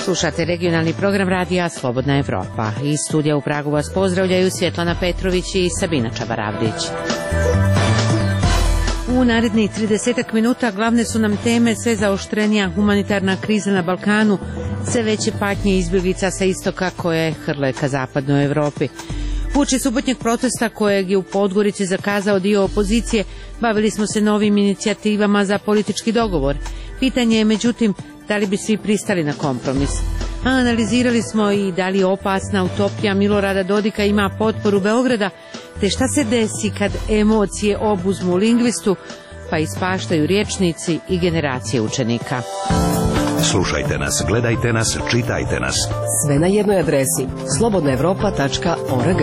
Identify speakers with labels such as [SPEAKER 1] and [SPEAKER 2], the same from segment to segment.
[SPEAKER 1] Slušate regionalni program radija Slobodna Evropa. Iz studija u Pragu vas pozdravljaju Svjetlana Petrović i Sabina Čabaravlić. U narednih 30 minuta glavne su nam teme: sve zaoštrenija humanitarna kriza na Balkanu, sve veće patnje izbjeglica sa istoka koje hrle ka zapadnoj Evropi. Uoči subotnjeg protesta kojeg je u Podgorici zakazao dio opozicije, bavili smo se novim inicijativama za politički dogovor. Pitanje je međutim da li bi svi pristali na kompromis. Analizirali smo i da li opasna utopija Milorada Dodika ima potporu Beograda, te šta se desi kad emocije obuzmu lingvistu pa ispaštaju rječnici i generacije učenika.
[SPEAKER 2] Slušajte nas, gledajte nas, čitajte nas.
[SPEAKER 3] Sve na jednoj adresi: slobodnaevropa.org.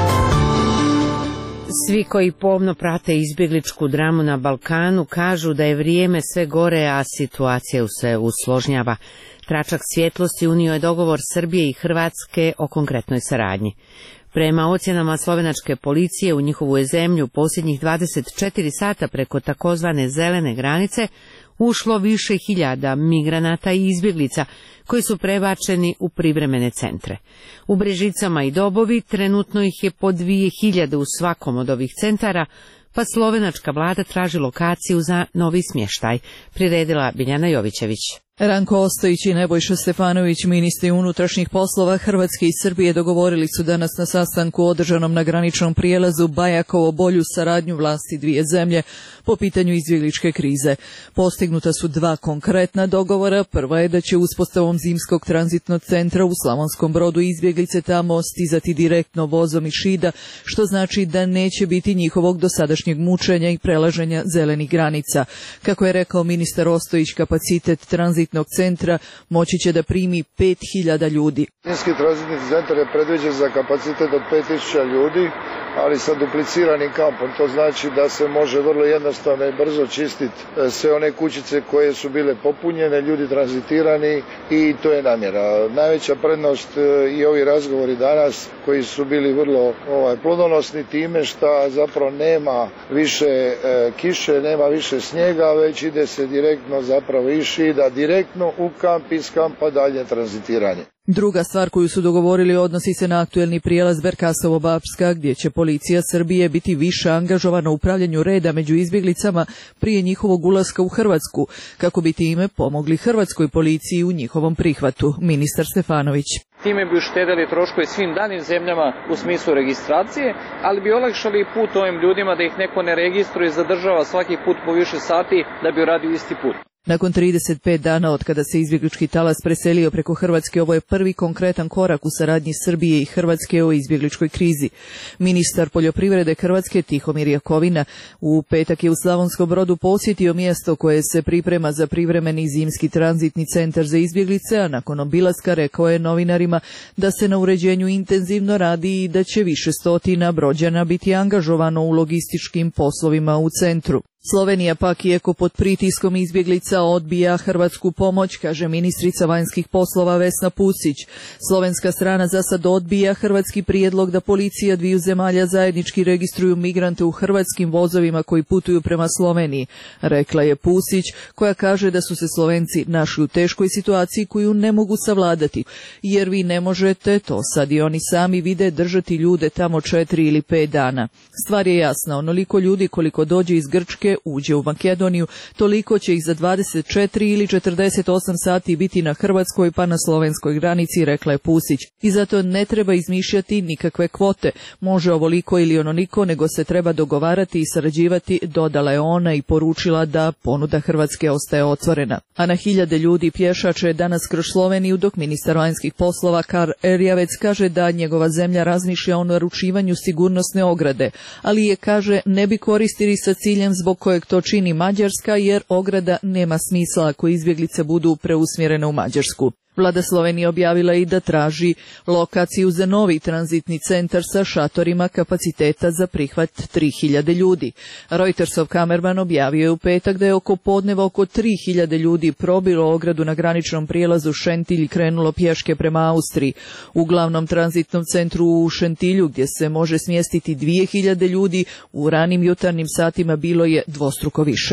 [SPEAKER 1] Svi koji pomno prate izbjegličku dramu na Balkanu kažu da je vrijeme sve gore, a situacija se usložnjava. Tračak svjetlosti unio je dogovor Srbije i Hrvatske o konkretnoj saradnji. Prema ocjenama slovenačke policije, u njihovu je zemlju posljednjih 24 sata preko takozvane zelene granice ušlo više hiljada migranata i izbjeglica koji su prebačeni u privremene centre. U Brežicama i Dobovi trenutno ih je po 2000 u svakom od ovih centara, pa slovenačka vlada traži lokaciju za novi smještaj, priredila Biljana Jovićević.
[SPEAKER 4] Ranko Ostojić i Nebojša Stefanović, ministri unutrašnjih poslova Hrvatske i Srbije, dogovorili su danas na sastanku održanom na graničnom prijelazu Bajakovo bolju saradnju vlasti dvije zemlje po pitanju izbjegličke krize. Postignuta su dva konkretna dogovora. Prva je da će uspostavom zimskog tranzitnog centra u Slavonskom Brodu izbjeglice tamo stizati direktno vozom iz Šida, što znači da neće biti njihovog dosadašnjeg mučenja i prelaženja zelenih granica. Kako je rekao ministar Ostojić, kapacitet tranzitnog centra moći će da primi 5000 ljudi.
[SPEAKER 5] Zimski tranzitni centar je predviđen za kapacitet od 5000 ljudi, ali sa dupliciranim kampom. To znači da se može vrlo jednostavno i brzo čistiti sve one kućice koje su bile popunjene, ljudi tranzitirani, i to je namjera. Najveća prednost i ovi razgovori danas koji su bili vrlo plodonosni time što zapravo nema više kiše, nema više snijega, već ide se direktno zapravo iz Šida, direktno u kamp, iz kampa dalje tranzitiranje.
[SPEAKER 4] Druga stvar koju su dogovorili odnosi se na aktuelni prijelaz Verkasovo-Bapska, gdje će policija Srbije biti više angažovana u upravljanju reda među izbjeglicama prije njihovog ulaska u Hrvatsku, kako bi time pomogli hrvatskoj policiji u njihovom prihvatu. Ministar Stefanović:
[SPEAKER 6] time bi uštedeli troškove svim danim zemljama u smislu registracije, ali bi olakšali put ovim ljudima da ih neko ne registruje i zadržava svaki put po više sati da bi uradio isti put.
[SPEAKER 4] Nakon 35 dana od kada se izbjeglički talas preselio preko Hrvatske, ovo je prvi konkretan korak u saradnji Srbije i Hrvatske o izbjegličkoj krizi. Ministar poljoprivrede Hrvatske Tihomir Jakovina u petak je u Slavonskom Brodu posjetio mjesto koje se priprema za privremeni zimski tranzitni centar za izbjeglice, a nakon obilaska rekao je novinarima da se na uređenju intenzivno radi i da će više stotina Brođana biti angažovano u logističkim poslovima u centru. Slovenija pak, iako pod pritiskom izbjeglica, odbija hrvatsku pomoć, kaže ministrica vanjskih poslova Vesna Pusić. Slovenska strana za sad odbija hrvatski prijedlog da policija dviju zemalja zajednički registruju migrante u hrvatskim vozovima koji putuju prema Sloveniji, rekla je Pusić, koja kaže da su se Slovenci našli u teškoj situaciji koju ne mogu savladati, jer vi ne možete, to sad i oni sami vide, držati ljude tamo 4 ili 5 dana. Stvar je jasna, onoliko ljudi koliko dođe iz Grčke uđe u Makedoniju, toliko će ih za 24 ili 48 sati biti na hrvatskoj pa na slovenskoj granici, rekla je Pusić. I zato ne treba izmišljati nikakve kvote, može ovoliko ili onoliko, nego se treba dogovarati i sarađivati, dodala je ona i poručila da ponuda Hrvatske ostaje otvorena. A na hiljade ljudi pješače danas kroz Sloveniju, dok ministar vanjskih poslova Karl Erjavec kaže da njegova zemlja razmišlja o naručivanju sigurnosne ograde, ali je, kaže, ne bi koristili sa ciljem zbog kojeg to čini Mađarska, jer ograda nema smisla ako izbjeglice budu preusmjerene u Mađarsku. Vlada Slovenije objavila i da traži lokaciju za novi tranzitni centar sa šatorima kapaciteta za prihvat 3000 ljudi. Reutersov kamerman objavio je u petak da je oko podneva oko 3000 ljudi probilo ogradu na graničnom prijelazu Šentilj i krenulo pješke prema Austriji. U glavnom tranzitnom centru u Šentilju, gdje se može smjestiti 2000 ljudi, u ranim jutarnjim satima bilo je dvostruko više.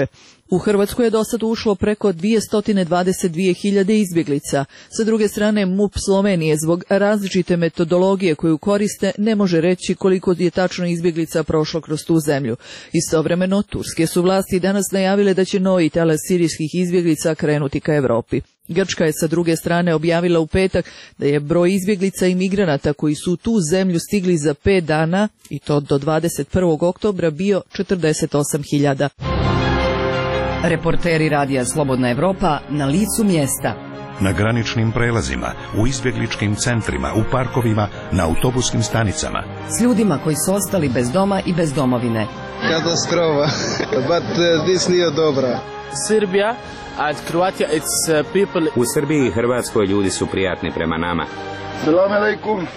[SPEAKER 4] U Hrvatsku je dosad ušlo preko 222.000 izbjeglica. Sa druge strane, MUP Slovenije zbog različite metodologije koju koriste ne može reći koliko je tačno izbjeglica prošlo kroz tu zemlju. Istovremeno, turske su vlasti danas najavile da će novi talas sirijskih izbjeglica krenuti ka Europi. Grčka je sa druge strane objavila u petak da je broj izbjeglica i migranata koji su u tu zemlju stigli za 5 dana, i to do 21. oktobra, bio 48.000.
[SPEAKER 3] Reporteri Radija Slobodna Evropa na licu mjesta.
[SPEAKER 2] Na graničnim prelazima, u izbjegličkim centrima, u parkovima, na autobuskim stanicama.
[SPEAKER 3] S ljudima koji su ostali bez doma i bez domovine.
[SPEAKER 7] Katastrofa, but this nije dobra.
[SPEAKER 8] Srbija and Croatia, it's people.
[SPEAKER 9] U Srbiji i Hrvatskoj ljudi su prijatni prema nama.
[SPEAKER 5] Salam alaikum.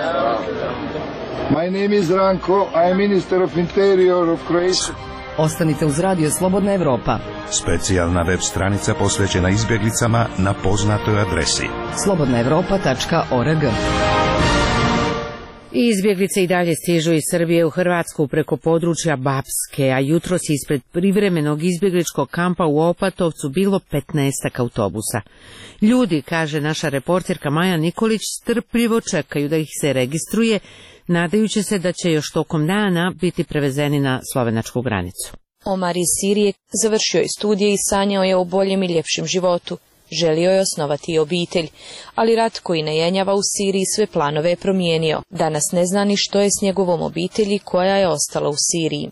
[SPEAKER 5] My name is Ranko, I am Minister of Interior of Croatia.
[SPEAKER 3] Ostanite uz Radio Slobodna Evropa.
[SPEAKER 2] Specijalna web stranica posvećena izbjeglicama na poznatoj adresi
[SPEAKER 3] slobodnaevropa.org.
[SPEAKER 1] Izbjeglice i dalje stižu iz Srbije u Hrvatsku preko područja Bapske, a jutros ispred privremenog izbjegličkog kampa u Opatovcu bilo 15 autobusa. Ljudi, kaže naša reporterka Maja Nikolić, strpljivo čekaju da ih se registruje, nadajući se da će još tokom dana biti prevezeni na slovenačku granicu.
[SPEAKER 10] Omar iz Sirije završio je studije i sanjao je o boljem i ljepšem životu. Želio je osnovati i obitelj, ali rat koji ne jenjava u Siriji sve planove je promijenio. Danas ne zna ni što je s njegovom obitelji koja je ostala u Siriji.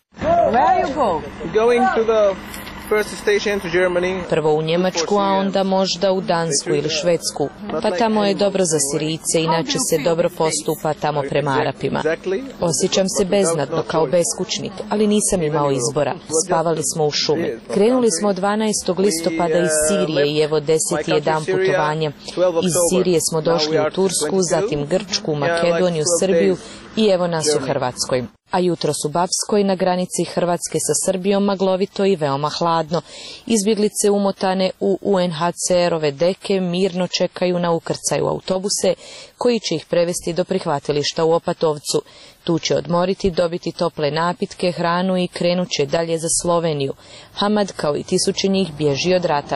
[SPEAKER 10] Prvo u Njemačku, a onda možda u Dansku ili Švedsku. Pa tamo je dobro za Sirijce, inače se dobro postupa tamo prema Arapima. Osjećam se beznadno kao beskućnik, ali nisam imao izbora. Spavali smo u šumi. Krenuli smo 12. listopada iz Sirije i evo 10. dan putovanja. Iz Sirije smo došli u Tursku, zatim Grčku, Makedoniju, Srbiju i evo nas u Hrvatskoj. A jutros u Bapskoj na granici Hrvatske sa Srbijom maglovito i veoma hladno. Izbjeglice umotane u UNHCR-ove deke mirno čekaju na ukrcaj u autobuse koji će ih prevesti do prihvatilišta u Opatovcu. Tu će odmoriti, dobiti tople napitke, hranu i krenut će dalje za Sloveniju. Hamad, kao i tisuće njih, bježi od rata.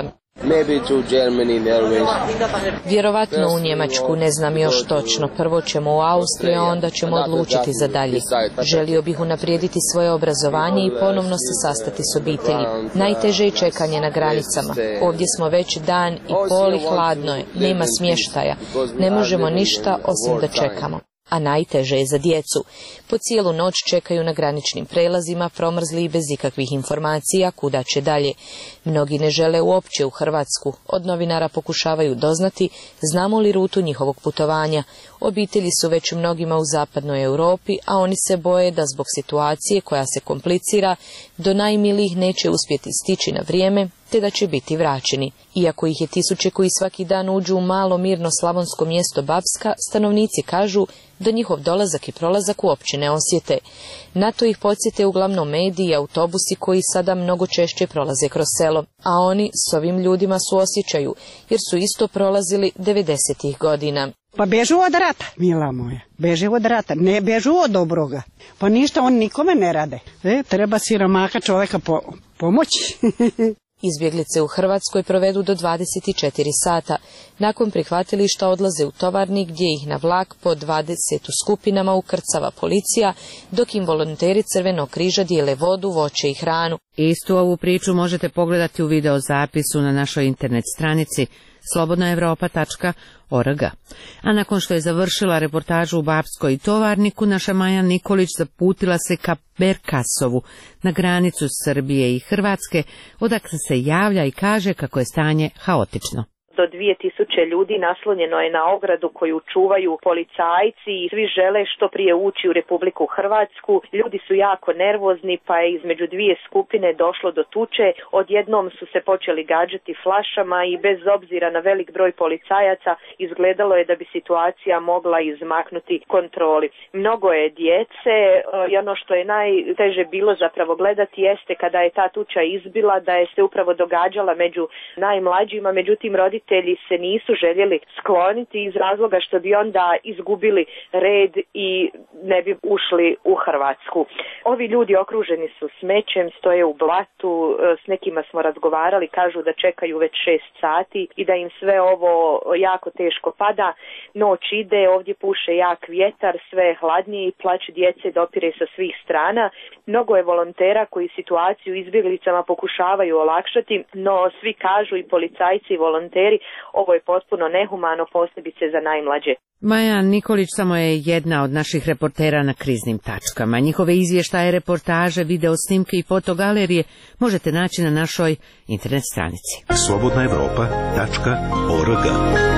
[SPEAKER 10] Vjerovatno u Njemačku, ne znam još točno. Prvo ćemo u Austriju, a onda ćemo odlučiti za dalje. Želio bih unaprijediti svoje obrazovanje i ponovno se sastati s obitelji. Najteže je čekanje na granicama. Ovdje smo već dan i pol i hladno je. Nema smještaja. Ne možemo ništa osim da čekamo. A najteže je za djecu. Po cijelu noć čekaju na graničnim prelazima, promrzli i bez ikakvih informacija kuda će dalje. Mnogi ne žele uopće u Hrvatsku. Od novinara pokušavaju doznati znamo li rutu njihovog putovanja. Obitelji su već mnogima u zapadnoj Europi, a oni se boje da zbog situacije koja se komplicira do najmilijih neće uspjeti stići na vrijeme, te da će biti vraćeni. Iako ih je tisuće koji svaki dan uđu u malo mirno slavonsko mjesto Bapska, stanovnici kažu da njihov dolazak i prolazak uopće ne osjete. Na to ih podsjete uglavnom mediji i autobusi koji sada mnogo češće prolaze kroz selo, a oni s ovim ljudima suosjećaju, jer su isto prolazili 90-ih godina.
[SPEAKER 11] Pa bežu od rata, mila moja, beže od rata, ne bežu od dobroga. Pa ništa, on nikome ne rade. Treba siromaka čovjeka pomoći.
[SPEAKER 10] Izbjeglice u Hrvatskoj provedu do 24 sata. Nakon prihvatilišta odlaze u Tovarnik gdje ih na vlak po 20 u skupinama ukrcava policija, dok im volonteri Crvenog križa dijele vodu, voće i hranu.
[SPEAKER 1] Istu ovu priču možete pogledati u videozapisu na našoj internet stranici slobodnaevropa.org. A nakon što je završila reportažu u Bapskoj i Tovarniku, naša Maja Nikolić zaputila se ka Berkasovu, na granicu Srbije i Hrvatske, odakle se javlja i kaže kako je stanje haotično.
[SPEAKER 12] Do 2000 ljudi naslonjeno je na ogradu koju čuvaju policajci i svi žele što prije ući u Republiku Hrvatsku. Ljudi su jako nervozni pa je između dvije skupine došlo do tuče. Odjednom su se počeli gađati flašama i bez obzira na velik broj policajaca izgledalo je da bi situacija mogla izmaknuti kontroli. Mnogo je djece i ono što je najteže bilo zapravo gledati jeste kada je ta tuča izbila da je se upravo događala među najmlađima, međutim roditelji roditelji se nisu željeli skloniti iz razloga što bi onda izgubili red i ne bi ušli u Hrvatsku. Ovi ljudi okruženi su smećem, stoje u blatu, s nekima smo razgovarali, kažu da čekaju već 6 sati i da im sve ovo jako teško pada. Noć ide, ovdje puše jak vjetar, sve je hladnije i plać djece dopire sa svih strana. Mnogo je volontera koji situaciju izbjeglicama pokušavaju olakšati, no svi kažu, i policajci i volonteri, ovo je potpuno nehumano, posebice za najmlađe.
[SPEAKER 1] Maja Nikolić samo je jedna od naših reportera na kriznim tačkama. Njihove izvještaje, reportaže, video snimke i fotogalerije možete naći na našoj internet stranici.
[SPEAKER 2] slobodnaevropa.org.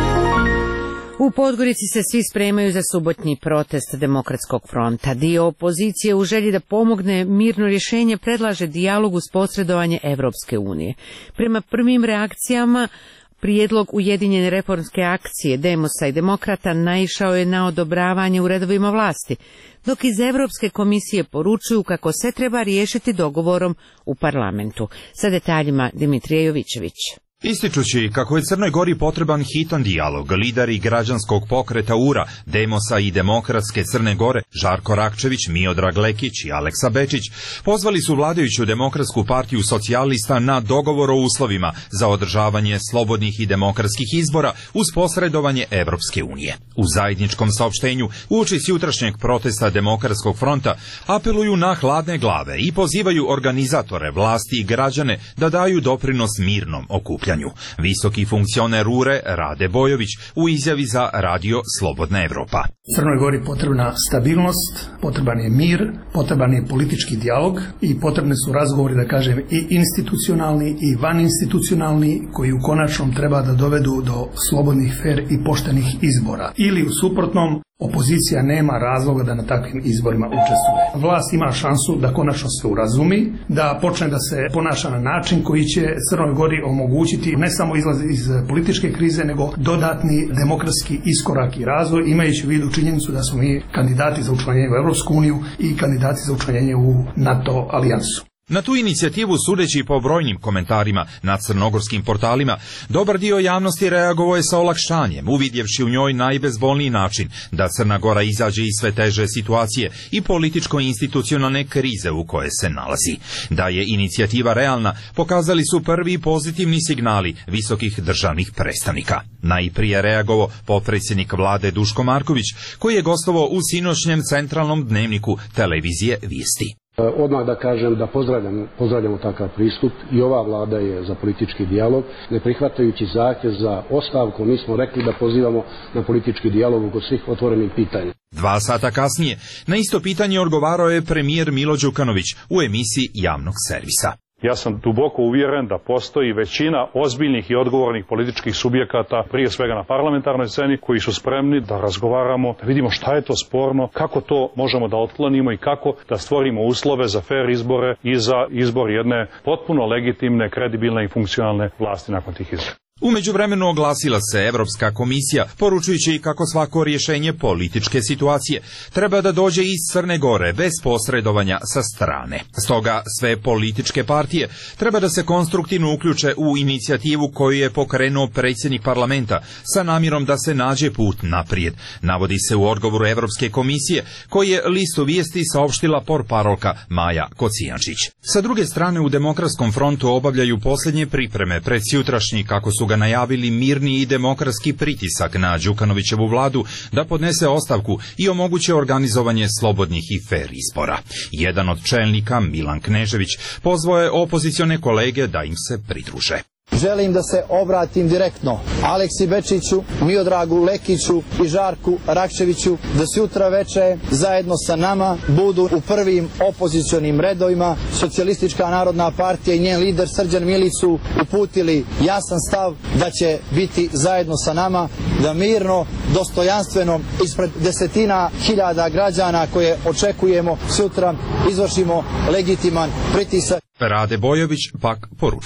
[SPEAKER 1] U Podgorici se svi spremaju za subotnji protest Demokratskog fronta. Dio opozicije u želji da pomogne mirno rješenje predlaže dijalog uz posredovanje Evropske unije. Prema prvim reakcijama, prijedlog Ujedinjene reformske akcije Demosa i Demokrata naišao je na odobravanje u redovima vlasti, dok iz Europske komisije poručuju kako se treba riješiti dogovorom u parlamentu. Sa detaljima Dimitrije Jovićević.
[SPEAKER 13] Ističući kako je Crnoj Gori potreban hitan dijalog, lideri građanskog pokreta URA, Demosa i Demokratske Crne Gore, Žarko Rakčević, Miodrag Lekić i Aleksa Bečić, pozvali su vladajuću Demokratsku partiju socijalista na dogovor o uslovima za održavanje slobodnih i demokratskih izbora uz posredovanje Evropske unije. U zajedničkom saopštenju uoči jutrašnjeg protesta Demokratskog fronta apeluju na hladne glave i pozivaju organizatore, vlasti i građane da daju doprinos mirnom okupljanju. Visoki funkcioner URE Rade Bojović u izjavi za radio Slobodna Evropa.
[SPEAKER 14] Crnoj Gori potrebna stabilnost, potreban je mir, potreban je politički dijalog i potrebne su razgovori, da kažem, i institucionalni i vaninstitucionalni, koji u konačnom treba da dovedu do slobodnih, fer i poštenih izbora. Ili u suprotnom, opozicija nema razloga da na takvim izborima učestvuje. Vlast ima šansu da konačno se urazumi, da počne da se ponaša na način koji će Crnoj Gori omogućiti ne samo izlaz iz političke krize, nego dodatni demokratski iskorak i razvoj, imajući u vidu činjenicu da smo mi kandidati za učlanjenje u Europsku uniju i kandidati za učlanjenje u NATO alijansu.
[SPEAKER 13] Na tu inicijativu, sudeći po brojnim komentarima na crnogorskim portalima, dobar dio javnosti reagovao je sa olakšanjem, uvidjevši u njoj najbezbolniji način da Crna Gora izađe iz sve teže situacije i političko-institucionalne krize u koje se nalazi. Da je inicijativa realna, pokazali su prvi pozitivni signali visokih državnih predstavnika. Najprije reagovao potpredsjednik vlade Duško Marković, koji je gostovao u sinoćnjem centralnom dnevniku televizije Vijesti.
[SPEAKER 15] Odmah da kažem da pozdravljamo takav pristup i ova vlada je za politički dijalog, ne prihvatajući zahtjev za ostavku. Mi smo rekli da pozivamo na politički dijalog oko svih otvorenih pitanja.
[SPEAKER 13] 2 sata kasnije na isto pitanje odgovarao je premijer Milo Đukanović u emisiji javnog servisa.
[SPEAKER 16] Ja sam duboko uvjeren da postoji većina ozbiljnih i odgovornih političkih subjekata, prije svega na parlamentarnoj sceni, koji su spremni da razgovaramo, da vidimo šta je to sporno, kako to možemo da otklonimo i kako da stvorimo uslove za fer izbore i za izbor jedne potpuno legitimne, kredibilne i funkcionalne vlasti nakon tih izbora.
[SPEAKER 13] U međuvremenu oglasila se Evropska komisija, poručujući kako svako rješenje političke situacije treba da dođe iz Crne Gore bez posredovanja sa strane. Stoga sve političke partije treba da se konstruktivno uključe u inicijativu koju je pokrenuo predsjednik parlamenta sa namjerom da se nađe put naprijed, navodi se u odgovoru Evropske komisije, koji je listu Vijesti saopštila portparolka Maja Kocijančić. Sa druge strane, u Demokratskom frontu obavljaju posljednje pripreme pred sutrašnji, kako su ga najavili, mirni i demokratski pritisak na Đukanovićevu vladu da podnese ostavku i omoguće organizovanje slobodnih i fer izbora. Jedan od čelnika, Milan Knežević, pozvao je opozicione kolege da im se pridruže.
[SPEAKER 17] Želim da se obratim direktno Aleksi Bečiću, Miodragu Lekiću i Žarku Rakčeviću da sutra veče zajedno sa nama budu u prvim opozicionim redovima. Socijalistička narodna partija i njen lider Srđan Milić su uputili jasan stav da će biti zajedno sa nama, da mirno, dostojanstveno, ispred desetina hiljada građana koje očekujemo sutra, izvršimo legitiman pritisak.
[SPEAKER 13] Rade Bojović pak poručuje.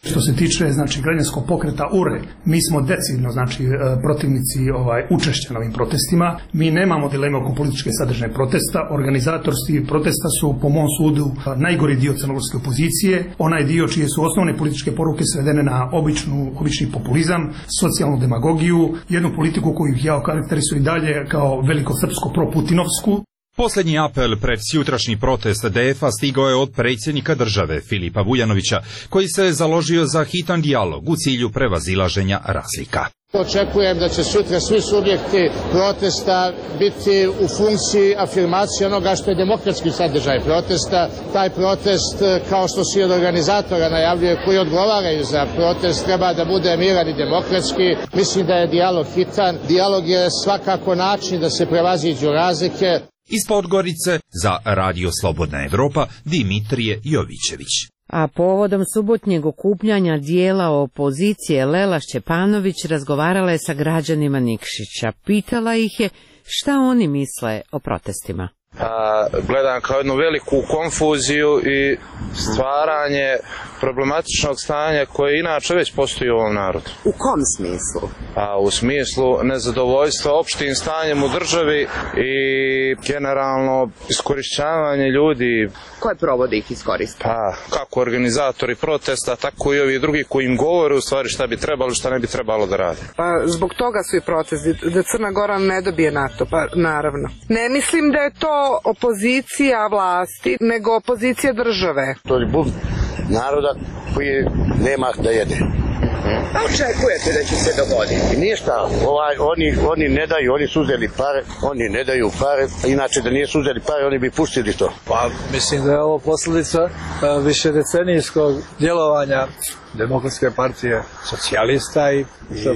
[SPEAKER 14] Što se tiče građanskog pokreta URE, mi smo decidno protivnici učešća na ovim protestima. Mi nemamo dileme oko političke sadržaje protesta. Organizatorski protesta su po mom sudu najgori dio crnogorske opozicije, onaj dio čije su osnovne političke poruke svedene na obični populizam, socijalnu demagogiju, jednu politiku koju ja okarakterizujem i dalje kao velikosrpsko proputinovsku.
[SPEAKER 13] Posljednji apel pred sutrašnji protest DF-a stigao je od predsjednika države Filipa Vujanovića, koji se založio za hitan dijalog u cilju prevazilaženja razlika.
[SPEAKER 18] Očekujem da će sutra svi subjekti protesta biti u funkciji afirmacije onoga što je demokratski sadržaj protesta. Taj protest, kao što svi od organizatora najavljuje, koji odgovaraju za protest, treba da bude miran i demokratski. Mislim da je dijalog hitan. Dijalog je svakako način da se prevaziđu razlike.
[SPEAKER 13] Iz Podgorice za Radio Slobodna Evropa Dimitrije Jovićević.
[SPEAKER 1] A povodom subotnjeg okupljanja dijela opozicije Lela Šćepanović razgovarala je sa građanima Nikšića. Pitala ih je šta oni misle o protestima.
[SPEAKER 19] Gledam kao jednu veliku konfuziju i stvaranje problematičnog stanja koje inače već postoji u ovom narodu.
[SPEAKER 20] U kom smislu?
[SPEAKER 19] U smislu nezadovoljstva opštim stanjem u državi i generalno iskorišćavanje ljudi.
[SPEAKER 20] Koje provode ih iskoriste?
[SPEAKER 19] Kako organizatori protesta, tako i ovi drugi koji im govore u stvari šta bi trebalo, šta ne bi trebalo da rade.
[SPEAKER 20] Zbog toga su i protesti, da Crna Gora ne dobije NATO, naravno. Ne mislim da je to opozicija vlasti, nego opozicija države.
[SPEAKER 21] To je bunt naroda koji nema da jede.
[SPEAKER 20] Očekujete da će se dogoditi?
[SPEAKER 21] Ništa, oni ne daju, oni su uzeli pare, oni ne daju pare, inače da nije su uzeli pare, oni bi pustili to.
[SPEAKER 22] Mislim da je ovo posljedica višedecenijskog djelovanja Demokratske partije socijalista i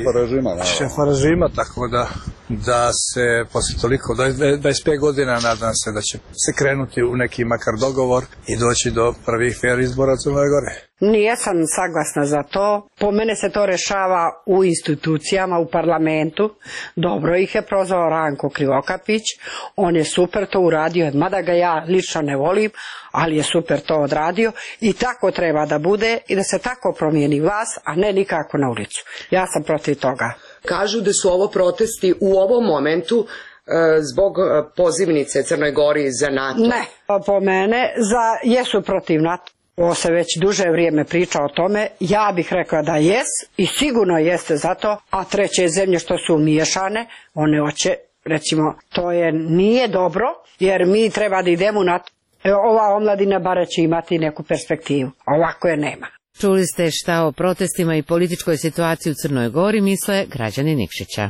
[SPEAKER 22] šefa režima, tako da se posle toliko, 25 godina nadam se da će se krenuti u neki makar dogovor i doći do prvih fair izbora Crne Gore.
[SPEAKER 11] Nijesam saglasna za to. Po mene se to rešava u institucijama, u parlamentu. Dobro ih je prozvao Ranko Krivokapić. On je super to uradio, mada ga ja lično ne volim, ali je super to odradio i tako treba da bude i da se tako promijeni vlast, a ne nikako na ulicu. Ja sam protiv toga.
[SPEAKER 20] Kažu da su ovo protesti u ovom momentu zbog pozivnice Crnoj Gori za NATO.
[SPEAKER 11] Ne, po mene jesu protiv NATO. Ovo se već duže vrijeme priča o tome, ja bih rekla da i sigurno jeste zato, a treće zemlje što su umiješane, one hoće, recimo, nije dobro, jer mi treba da idemo na to. Ova omladina bare će imati neku perspektivu, ovako je nema.
[SPEAKER 1] Čuli ste šta o protestima i političkoj situaciji u Crnoj Gori misle građani Nikšića.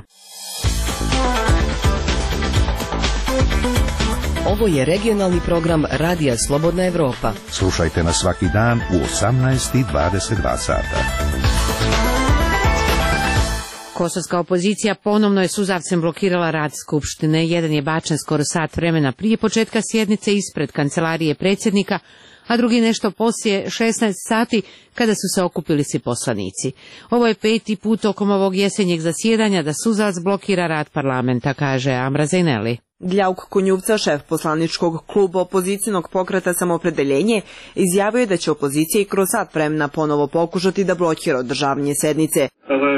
[SPEAKER 3] Ovo je regionalni program Radija Slobodna Evropa.
[SPEAKER 2] Slušajte nas svaki dan u 18:22 sata.
[SPEAKER 1] Kosovska opozicija ponovno je suzavcem blokirala rad Skupštine. Jedan je bačen skoro sat vremena prije početka sjednice ispred kancelarije predsjednika, a drugi nešto poslije 16 sati kada su se okupili svi poslanici. Ovo je 5. put tokom ovog jesenjeg zasjedanja da suzavac blokira rad parlamenta, kaže Amra Zejneli.
[SPEAKER 23] Gljauk Konjuvca, šef poslaničkog kluba opozicijnog pokreta Samoopredeljenje, izjavio je da će opozicija i kroz sat vremena ponovo pokušati da blokira održavanje sednice.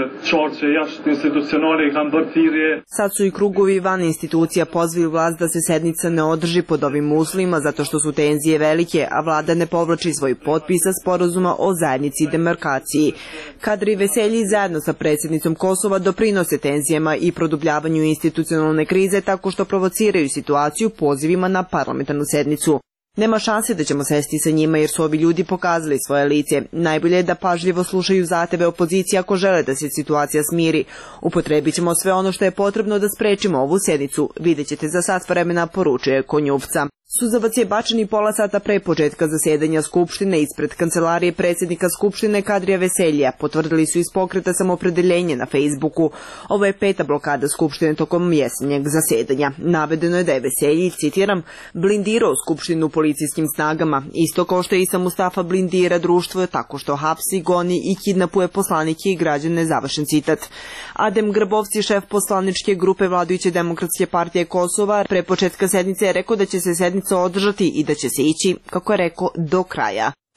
[SPEAKER 23] Sad su i krugovi van institucija pozvali vlast da se sednica ne održi pod ovim uslovima zato što su tenzije velike, a vlada ne povlači svoj potpis sa sporazuma o zajednici i demarkaciji. Kadri Veselji zajedno sa predsjednicom Kosova doprinose tenzijama i produbljavanju institucionalne krize tako što provociraju situaciju pozivima na parlamentarnu sednicu. Nema šanse da ćemo sesti sa njima jer su ovi ljudi pokazali svoje lice. Najbolje je da pažljivo slušaju zahteve opozicije ako žele da se situacija smiri. Upotrebit ćemo sve ono što je potrebno da sprečimo ovu sednicu. Vidjet ćete za sat vremena, poručuje Konjuvca. Suzavac je bačen i pola sata pre početka zasedanja Skupštine ispred kancelarije predsjednika Skupštine Kadrija Veseljija, potvrdili su iz pokreta Samoopredeljenje na Facebooku. Ovo je 5. blokada Skupštine tokom jesenjeg zasedanja. Navedeno je da je Veselji, citiram, blindirao Skupštinu policijskim snagama, isto kao što je Isa Mustafa blindira društvo tako što hapsi, goni i kidnapuje poslanike i građane, završen citat. Adem Grbovci, šef poslaničke grupe vladajuće Demokratske partije Kosova, pre početka sednice je rekao da će se sednica održati i da će se ići, kako je rekao, do kraja.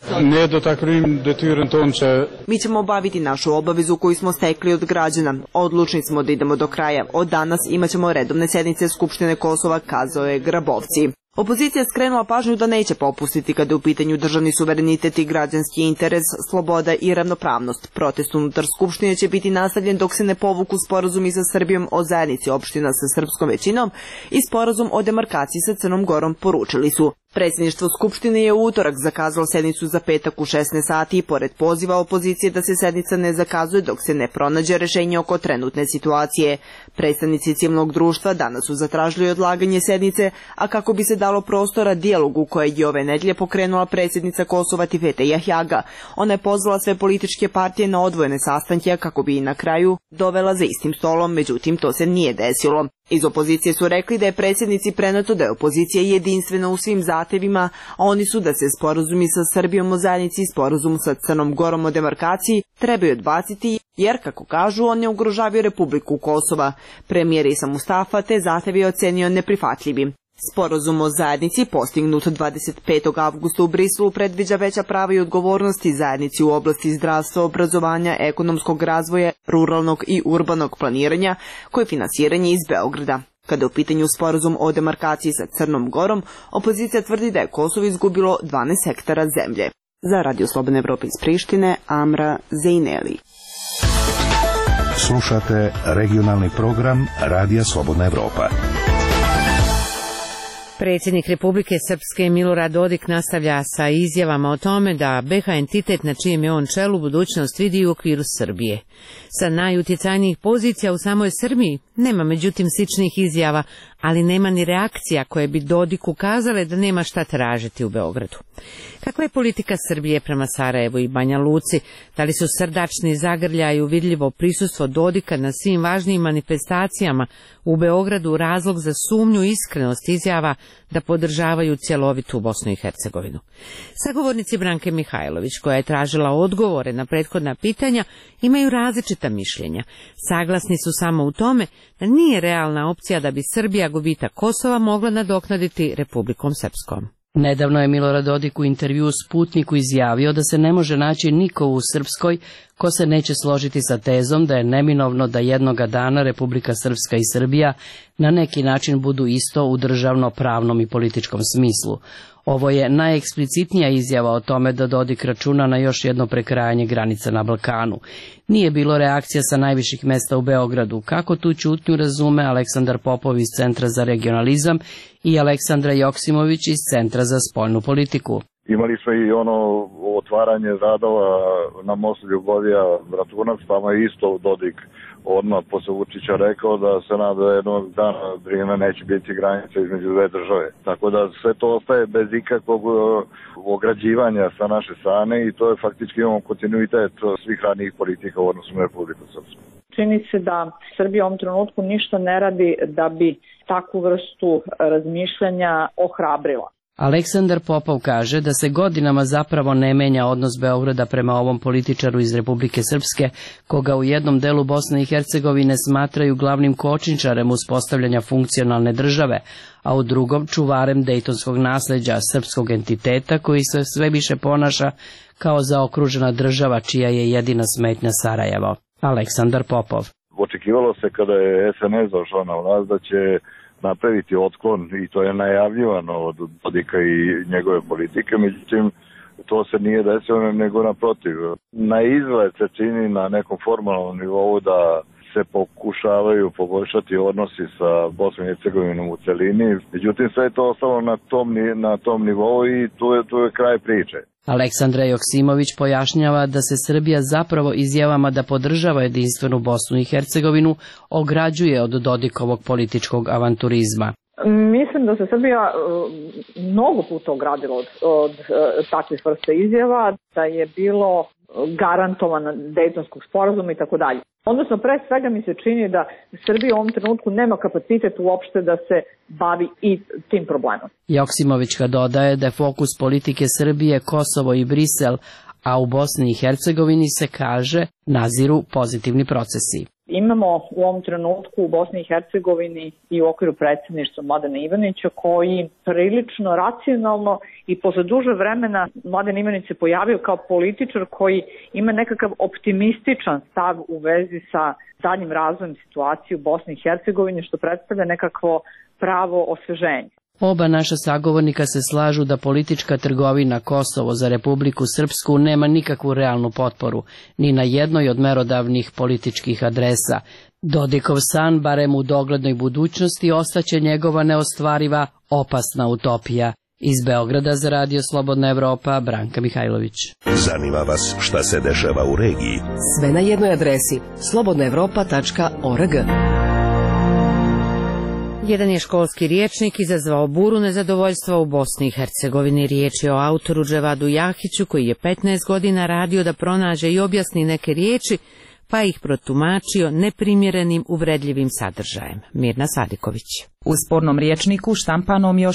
[SPEAKER 23] Mi ćemo obaviti našu obavezu koju smo stekli od građana. Odlučni smo da idemo do kraja. Od danas imaćemo redovne sednice Skupštine Kosova, kazao je Grabovci. Opozicija skrenula pažnju da neće popustiti kada je u pitanju državni suverenitet i građanski interes, sloboda i ravnopravnost. Protest unutar Skupštine će biti nastavljen dok se ne povuku sporazumi sa Srbijom o zajednici opština sa srpskom većinom i sporazum o demarkaciji sa Crnom Gorom, poručili su. Predsjedništvo Skupštine je u utorak zakazalo sednicu za petak u 16 sati i pored poziva opozicije da se sednica ne zakazuje dok se ne pronađe rešenje oko trenutne situacije. Predstavnici civilnog društva danas su zatražili odlaganje sednice, a kako bi se dalo prostora dijalogu koje je ove nedelje pokrenula predsjednica Kosova Tifete Jahjaga. Ona je pozvala sve političke partije na odvojene sastanke kako bi i na kraju dovela za istim stolom, međutim to se nije desilo. Iz opozicije su rekli da je predsjednici preneto da je opozicija jedinstvena u svim zahtevima, a oni su da se sporazumi sa Srbijom o zajednici i sporazum sa Crnom Gorom o demarkaciji trebaju odbaciti, jer, kako kažu, on ne ugrožavaju Republiku Kosova. Premijer Isa Mustafa te zahtev je ocenio neprihvatljivim. Sporazum o zajednici postignut 25. avgusta u Briselu predviđa veća prava i odgovornosti zajednici u oblasti zdravstva, obrazovanja, ekonomskog razvoja, ruralnog i urbanog planiranja, koje je finansiranje iz Beograda. Kada je u pitanju sporazum o demarkaciji sa Crnom Gorom, opozicija tvrdi da je Kosovo izgubilo 12 hektara zemlje. Za Radio Slobodne Evrope iz Prištine, Amra Zejneli.
[SPEAKER 2] Slušate regionalni program Radija Slobodna Evropa.
[SPEAKER 1] Predsjednik Republike Srpske Milorad Dodik nastavlja sa izjavama o tome da BiH entitet na čijem je on čelu budućnost vidi u okviru Srbije. Sa najutjecajnijih pozicija u samoj Srbiji nema međutim sličnih izjava, ali nema ni reakcija koje bi Dodik ukazale da nema šta tražiti u Beogradu. Kakva je politika Srbije prema Sarajevu i Banja Luci? Da li su srdačni zagrljaj i uvidljivo prisustvo Dodika na svim važnijim manifestacijama u Beogradu razlog za sumnju i iskrenost izjava da podržavaju cjelovitu Bosnu i Hercegovinu? Sagovornici Branke Mihajlović, koja je tražila odgovore na prethodna pitanja, imaju različita mišljenja. Saglasni su samo u tome da nije realna opcija da bi Srbija gubitak Kosova mogla nadoknaditi Republikom Srpskom.
[SPEAKER 4] Nedavno je Milorad Dodik u intervju Sputniku izjavio da se ne može naći niko u Srpskoj ko se neće složiti sa tezom da je neminovno da jednoga dana Republika Srpska i Srbija na neki način budu isto u državno, pravnom i političkom smislu. Ovo je najeksplicitnija izjava o tome da Dodik računa na još jedno prekrajanje granica na Balkanu. Nije bilo reakcija sa najviših mesta u Beogradu. Kako tu ćutnju razume Aleksandar Popov iz Centra za regionalizam i Aleksandra Joksimović iz Centra za spoljnu politiku?
[SPEAKER 6] Imali smo i ono otvaranje radova na mostu Ljubovija-Bratunac, tamo je isto Dodik odmah posle Vučića rekao da se nada da jednog dana vrijeme neće biti granica između dve države. Tako da sve to ostaje bez ikakvog ograđivanja sa naše strane i to je faktički imamo kontinuitet svih ranijih politika u odnosu na Republiku Srpsku.
[SPEAKER 7] Čini se da Srbija u ovom trenutku ništa ne radi da bi takvu vrstu razmišljanja ohrabrila.
[SPEAKER 4] Aleksandar Popov kaže da se godinama zapravo ne menja odnos Beograda prema ovom političaru iz Republike Srpske, koga u jednom delu Bosne i Hercegovine smatraju glavnim kočničarem uspostavljanja funkcionalne države, a u drugom čuvarem dejtonskog nasleđa srpskog entiteta koji se sve više ponaša kao zaokružena država čija je jedina smetnja Sarajevo. Aleksandar Popov.
[SPEAKER 6] Očekivalo se kada je SNS došao na vlast da će napraviti otklon i to je najavljivano od Dodika i njegove politike, međutim to se nije desilo nego naprotiv. Na izgled se čini na nekom formalnom nivou da se pokušavaju poboljšati odnosi sa Bosnom i Hercegovinom u celini, međutim sve je to ostalo na tom nivou i tu je kraj priče.
[SPEAKER 4] Aleksandra Joksimović pojašnjava da se Srbija zapravo izjavama da podržava jedinstvenu Bosnu i Hercegovinu ograđuje od Dodikovog političkog avanturizma.
[SPEAKER 7] Mislim da se Srbija mnogo puta ogradila od takvih vrsta izjava, da je bilo garantovana Dejtonskog sporazuma i tako dalje. Odnosno, pre svega mi se čini da Srbija u ovom trenutku nema kapacitet uopšte da se bavi i tim problemom.
[SPEAKER 4] Joksimovićka dodaje da je fokus politike Srbije Kosovo i Brisel, a u Bosni i Hercegovini se kaže naziru pozitivni procesi.
[SPEAKER 7] Imamo u ovom trenutku u Bosni i Hercegovini i u okviru predsjedništva Mladena Ivanića koji prilično racionalno i posle duže vremena Mladen Ivanić se pojavio kao političar koji ima nekakav optimističan stav u vezi sa daljim razvojem situacije u Bosni i Hercegovini, što predstavlja nekakvo pravo osveženje.
[SPEAKER 4] Oba naša sagovornika se slažu da politička trgovina Kosovo za Republiku Srpsku nema nikakvu realnu potporu, ni na jednoj od merodavnih političkih adresa. Dodikov san, barem u doglednoj budućnosti, ostaće njegova neostvariva, opasna utopija. Iz Beograda za Radio Slobodna Evropa, Branka Mihajlović.
[SPEAKER 2] Zanima vas šta se dešava u regiji?
[SPEAKER 3] Sve na jednoj adresi, slobodnaevropa.org.
[SPEAKER 1] Jedan je školski rječnik izazvao buru nezadovoljstva u Bosni i Hercegovini. Riječ je o autoru Dževadu Jahiću koji je 15 godina radio da pronađe i objasni neke riječi, pa ih protumačio neprimjerenim uvredljivim sadržajem. Mirna Sadiković.
[SPEAKER 5] U spornom rječniku štampanom još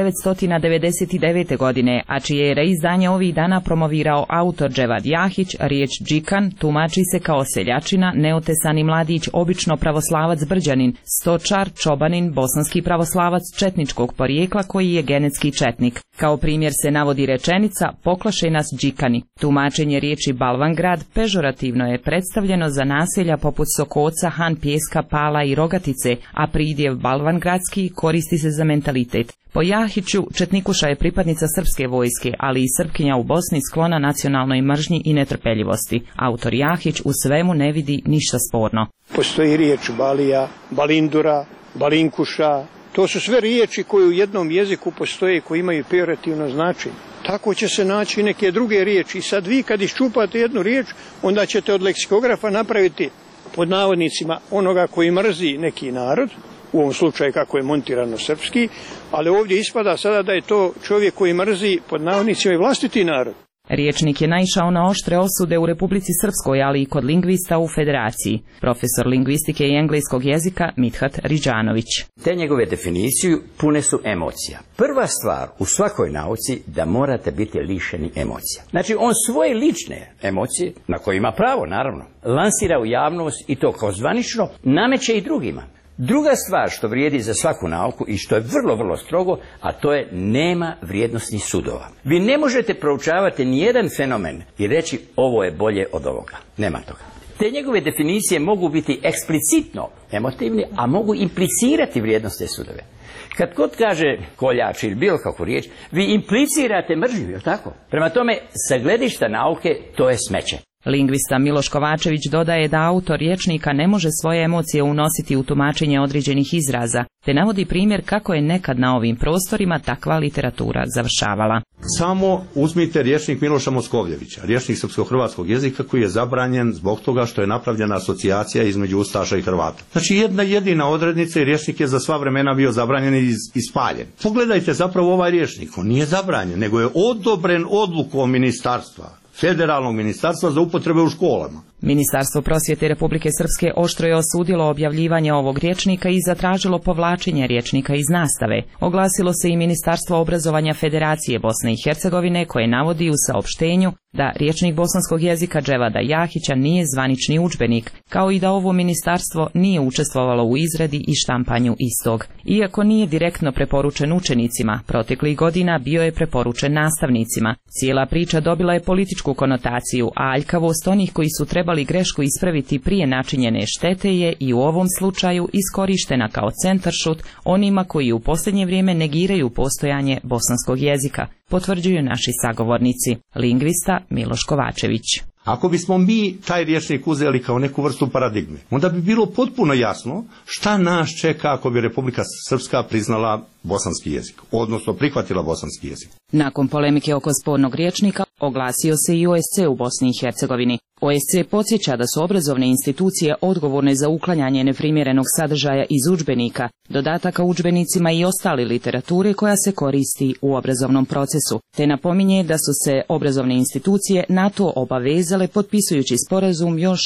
[SPEAKER 5] 1999. godine, a čije je reizdanje ovih dana promovirao autor Dževad Jahić, riječ džikan tumači se kao seljačina, neotesani mladić, obično pravoslavac Brđanin, stočar, čobanin, bosanski pravoslavac četničkog porijekla koji je genetski četnik. Kao primjer se navodi rečenica poklaše nas džikani. Tumačenje riječi Balvangrad pežorativno je predstavljeno za naselja poput Sokoca, Han Pjeska, Pala i Rogatice, a pridjev Balvangrad koristi se za mentalitet. Po Jahiću, četnikuša je pripadnica srpske vojske, ali i Srpkinja u Bosni sklona nacionalnoj mržnji i netrpeljivosti. Autor Jahić u svemu ne vidi ništa sporno.
[SPEAKER 8] Postoji riječ balija, balindura, balinkuša. To su sve riječi koje u jednom jeziku postoje i koji imaju pejorativno značenje. Tako će se naći neke druge riječi. I sad vi kad iščupate jednu riječ, onda ćete od leksikografa napraviti pod navodnicima onoga koji mrzi neki narod, u ovom slučaju kako je montirano srpski, ali ovdje ispada sada da je to čovjek koji mrzi pod navodnicima i vlastiti narod.
[SPEAKER 5] Riječnik je naišao na oštre osude u Republici Srpskoj, ali i kod lingvista u Federaciji. Profesor lingvistike i engleskog jezika Mithat Riđanović.
[SPEAKER 9] Te njegove definicije pune su emocija. Prva stvar u svakoj nauci da morate biti lišeni emocija. Znači on svoje lične emocije, na koje ima pravo naravno, lansira u javnost i to kao zvanično nameće i drugima. Druga stvar što vrijedi za svaku nauku i što je vrlo, vrlo strogo, a to je nema vrijednosnih sudova. Vi ne možete proučavati nijedan fenomen i reći ovo je bolje od ovoga. Nema toga. Te njegove definicije mogu biti eksplicitno emotivne, a mogu implicirati vrijednosne sudove. Kad god kaže koljač ili bilo kakvu riječ, vi implicirate mržnju, je li tako? Prema tome, sa gledišta nauke, to je smeće.
[SPEAKER 5] Lingvista Miloš Kovačević dodaje da autor rječnika ne može svoje emocije unositi u tumačenje određenih izraza, te navodi primjer kako je nekad na ovim prostorima takva literatura završavala.
[SPEAKER 24] Samo uzmite rječnik Miloša Moskovljevića, rječnik srpsko-hrvatskog jezika koji je zabranjen zbog toga što je napravljena asocijacija između Ustaša i Hrvata. Znači jedna jedina odrednica i rječnik je za sva vremena bio zabranjen i spaljen. Pogledajte zapravo ovaj rječnik, on nije zabranjen, nego je odobren odlukom ministarstva. Federalnog ministarstva za upotrebe u školama.
[SPEAKER 5] Ministarstvo prosvjete Republike Srpske oštro je osudilo objavljivanje ovog rječnika i zatražilo povlačenje rječnika iz nastave. Oglasilo se i Ministarstvo obrazovanja Federacije Bosne i Hercegovine koje navodi u saopštenju da rječnik bosanskog jezika Dževada Jahića nije zvanični udžbenik, kao i da ovo ministarstvo nije učestvovalo u izradi i štampanju istog. Iako nije direktno preporučen učenicima, proteklih godina bio je preporučen nastavnicima. Cijela priča dobila je političku konotaciju, a aljkavost onih koji su trebali grešku ispraviti prije načinjene štete je i u ovom slučaju iskorištena kao centaršut onima koji u posljednje vrijeme negiraju postojanje bosanskog jezika, potvrđuju naši sagovornici. Lingvista Miloš Kovačević.
[SPEAKER 24] Ako bismo mi taj rječnik uzeli kao neku vrstu paradigme, onda bi bilo potpuno jasno šta nas čeka ako bi Republika Srpska priznala bosanski jezik, odnosno prihvatila bosanski jezik.
[SPEAKER 5] Nakon polemike oko spornog rječnika oglasio se i OSCE u Bosni i Hercegovini. OSCE podsjeća da su obrazovne institucije odgovorne za uklanjanje neprimjerenog sadržaja iz udžbenika, dodataka udžbenicima i ostale literature koja se koristi u obrazovnom procesu, te napominje da su se obrazovne institucije na to obavezale potpisujući sporazum još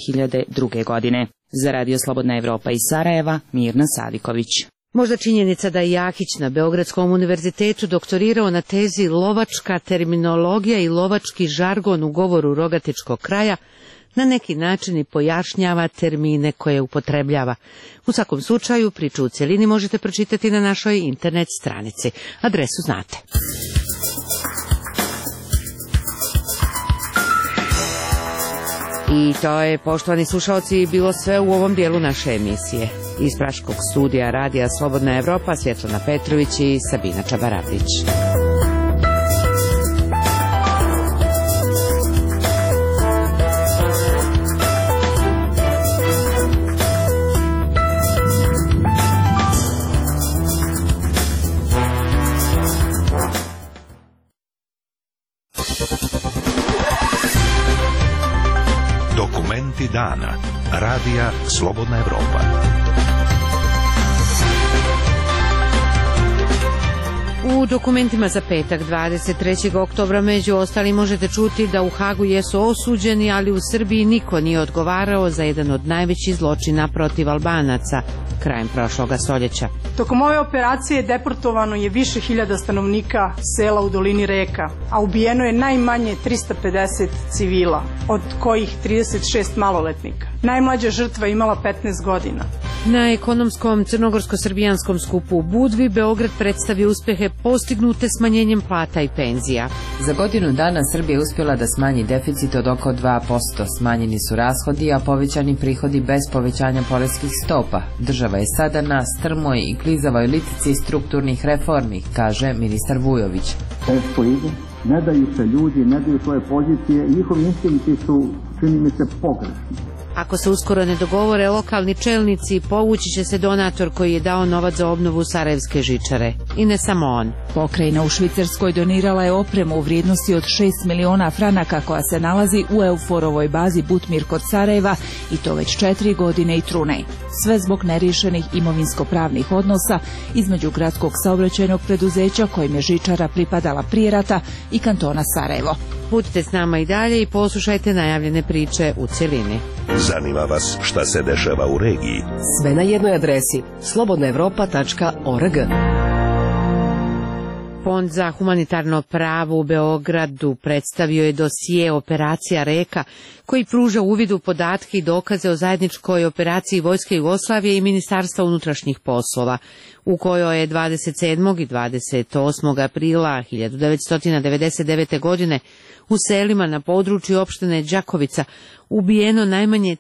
[SPEAKER 5] 2002. godine. Za Radio Slobodna Evropa iz Sarajeva, Mirna Sadiković.
[SPEAKER 1] Možda činjenica da je Jahić na Beogradskom univerzitetu doktorirao na tezi lovačka terminologija i lovački žargon u govoru rogatičkog kraja na neki način i pojašnjava termine koje upotrebljava. U svakom slučaju, priču u cjelini možete pročitati na našoj internet stranici. Adresu znate. I to je, poštovani slušalci, bilo sve u ovom dijelu naše emisije. Iz Praškog studija Radija Slobodna Evropa, Svjetlana Petrović i Sabina Čabarapić.
[SPEAKER 2] Dokumenti dana. Radija Slobodna Evropa.
[SPEAKER 1] U dokumentima za petak 23. oktobra među ostali možete čuti da u Hagu jesu osuđeni, ali u Srbiji niko nije odgovarao za jedan od najvećih zločina protiv Albanaca krajem prošloga stoljeća.
[SPEAKER 10] Tokom ove operacije deportovano je više hiljada stanovnika sela u dolini reka, a ubijeno je najmanje 350 civila, od kojih 36 maloletnika. Najmlađa žrtva imala 15 godina.
[SPEAKER 1] Na ekonomskom crnogorsko-srbijanskom skupu u Budvi Beograd predstavi uspehe postignute smanjenjem plata i penzija.
[SPEAKER 12] Za godinu dana Srbija uspjela da smanji deficit od oko 2%. Smanjeni su rashodi, a povećani prihodi bez povećanja poreskih stopa. Država je sada na strmoj i klizavoj litici strukturnih reformi, kaže ministar Vujović.
[SPEAKER 15] Teško ide, ne daju se ljudi, ne daju svoje pozicije, njihovi instinkti su, čini mi se, pogrešni.
[SPEAKER 1] Ako se uskoro ne dogovore lokalni čelnici, povući će se donator koji je dao novac za obnovu Sarajevske žičare. I ne samo on.
[SPEAKER 16] Pokrajina u Švicarskoj donirala je opremu u vrijednosti od 6 miliona franaka koja se nalazi u Euforovoj bazi Butmir kod Sarajeva i to već 4 godine i trune. Sve zbog neriješenih imovinsko-pravnih odnosa između gradskog saobraćajnog preduzeća kojim je žičara pripadala prije rata i kantona Sarajevo.
[SPEAKER 1] Budite s nama i dalje i poslušajte najavljene priče u cjelini.
[SPEAKER 25] Zanima vas šta se dešava u regiji?
[SPEAKER 3] Sve na jednoj adresi slobodnaevropa.org.
[SPEAKER 1] Fond za humanitarno pravo u Beogradu predstavio je dosije Operacija Reka, koji pruža uvid u podatke i dokaze o zajedničkoj operaciji Vojske Jugoslavije i Ministarstva unutrašnjih poslova, u kojoj je 27. i 28. aprila 1999. godine u selima na području opštine Đakovica ubijeno najmanje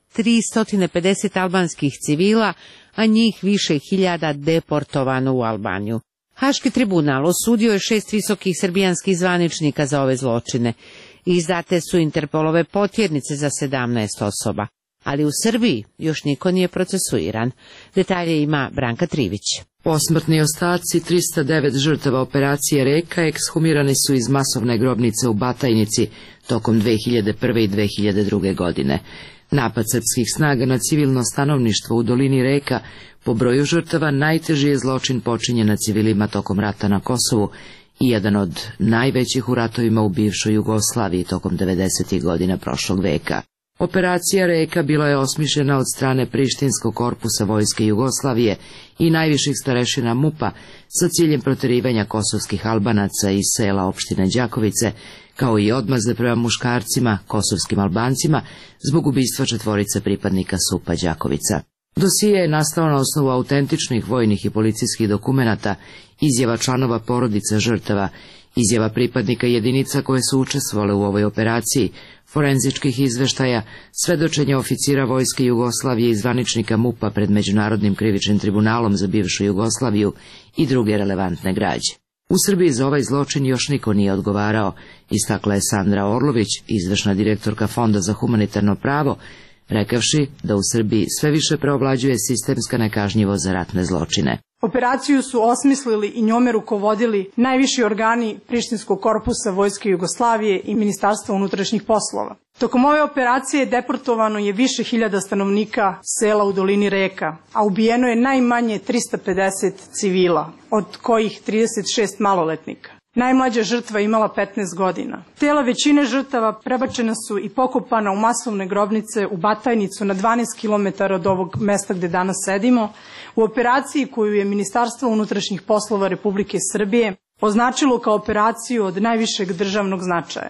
[SPEAKER 1] 350 albanskih civila, a njih više hiljada deportovano u Albaniju. Haški tribunal osudio je 6 visokih srbijanskih zvaničnika za ove zločine. Izdate su Interpolove potjernice za 17 osoba. Ali u Srbiji još niko nije procesuiran. Detalje ima Branka Trivić.
[SPEAKER 4] Posmrtni ostaci 309 žrtava operacije Reka ekshumirani su iz masovne grobnice u Batajnici tokom 2001. i 2002. godine. Napad srpskih snaga na civilno stanovništvo u dolini Reka po broju žrtava najteži je zločin počinjen na civilima tokom rata na Kosovu i jedan od najvećih u ratovima u bivšoj Jugoslaviji tokom 90. godina prošlog veka. Operacija Reka bila je osmišljena od strane Prištinskog korpusa Vojske Jugoslavije i najviših starešina MUP-a sa ciljem proterivanja kosovskih Albanaca iz sela opštine Đakovice, kao i odmazde prema muškarcima, kosovskim Albancima, zbog ubistva 4 pripadnika SUP-a Đakovica. Dosije je nastao na osnovu autentičnih vojnih i policijskih dokumenata, izjava članova porodica žrtava, izjava pripadnika jedinica koje su učestvovale u ovoj operaciji, forenzičkih izveštaja, svedočenja oficira Vojske Jugoslavije i zvaničnika MUP-a pred Međunarodnim krivičnim tribunalom za bivšu Jugoslaviju i druge relevantne građe. U Srbiji za ovaj zločin još niko nije odgovarao, istakla je Sandra Orlović, izvršna direktorka Fonda za humanitarno pravo, rekavši da u Srbiji sve više preovlađuje sistemska nekažnjivost za ratne zločine.
[SPEAKER 10] Operaciju su osmislili i njome rukovodili najviši organi Prištinskog korpusa Vojske Jugoslavije i Ministarstva unutrašnjih poslova. Tokom ove operacije deportovano je više hiljada stanovnika sela u dolini Reka, a ubijeno je najmanje 350 civila, od kojih 36 maloletnika. Najmlađa žrtva imala 15 godina. Tela većine žrtava prebačena su i pokopana u masovne grobnice u Batajnicu na 12 km od ovog mesta gde danas sedimo, u operaciji koju je Ministarstvo unutrašnjih poslova Republike Srbije označilo kao operaciju od najvišeg državnog značaja.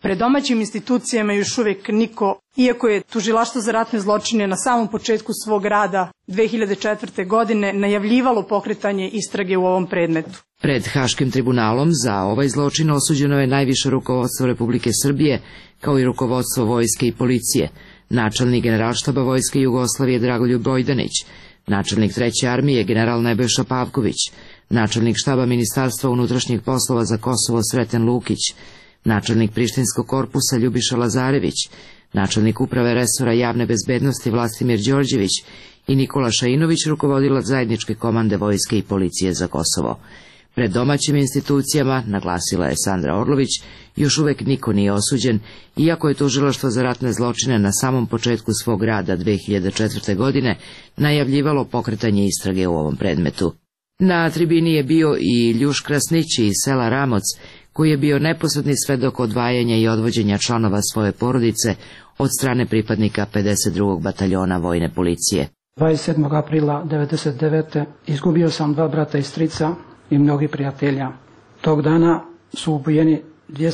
[SPEAKER 10] Pred domaćim institucijama još uvijek niko, iako je Tužilaštvo za ratne zločine na samom početku svog rada 2004. godine najavljivalo pokretanje istrage u ovom predmetu.
[SPEAKER 13] Pred Haškim tribunalom za ovaj zločin osuđeno je najviše rukovodstvo Republike Srbije, kao i rukovodstvo vojske i policije, načelnik Generalštaba Vojske Jugoslavije Dragoljub Bojdanić, načelnik 3. armije general Nebojša Pavković, načelnik štaba Ministarstva unutrašnjih poslova za Kosovo Sreten Lukić, načelnik Prištinskog korpusa Ljubiša Lazarević, načelnik uprave resora javne bezbednosti Vlastimir Đorđević i Nikola Šainović, rukovodilac zajedničke komande vojske i policije za Kosovo. Pred domaćim institucijama, naglasila je Sandra Orlović, još uvek niko nije osuđen, iako je Tužilaštvo za ratne zločine na samom početku svog rada 2004. godine najavljivalo pokretanje istrage u ovom predmetu. Na tribini je bio i Ljuš Krasnić iz sela Ramoc, koji je bio neposredni svedok odvajanja i odvođenja članova svoje porodice od strane pripadnika 52. bataljona vojne policije.
[SPEAKER 14] 27. aprila 1999. izgubio sam 2 brata i strica i mnogi prijatelja. Tog dana su ubijeni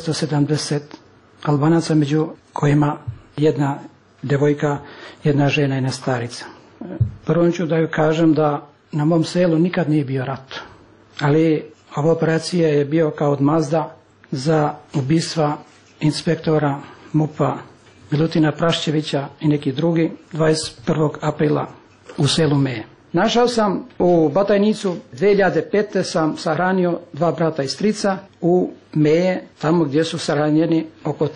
[SPEAKER 14] 270 Albanaca, među kojima jedna devojka, jedna žena i jedna starica. Prvo ću da joj kažem da na mom selu nikad nije bio rat, ali ova operacija je bio kao odmazda za ubistva inspektora MUP-a Milutina Praščevića i neki drugi 21. aprila u selu Meje. Našao sam u Batajnicu 2005. sam sahranio 2 brata i strica u Meje, tamo gdje su sahranjeni oko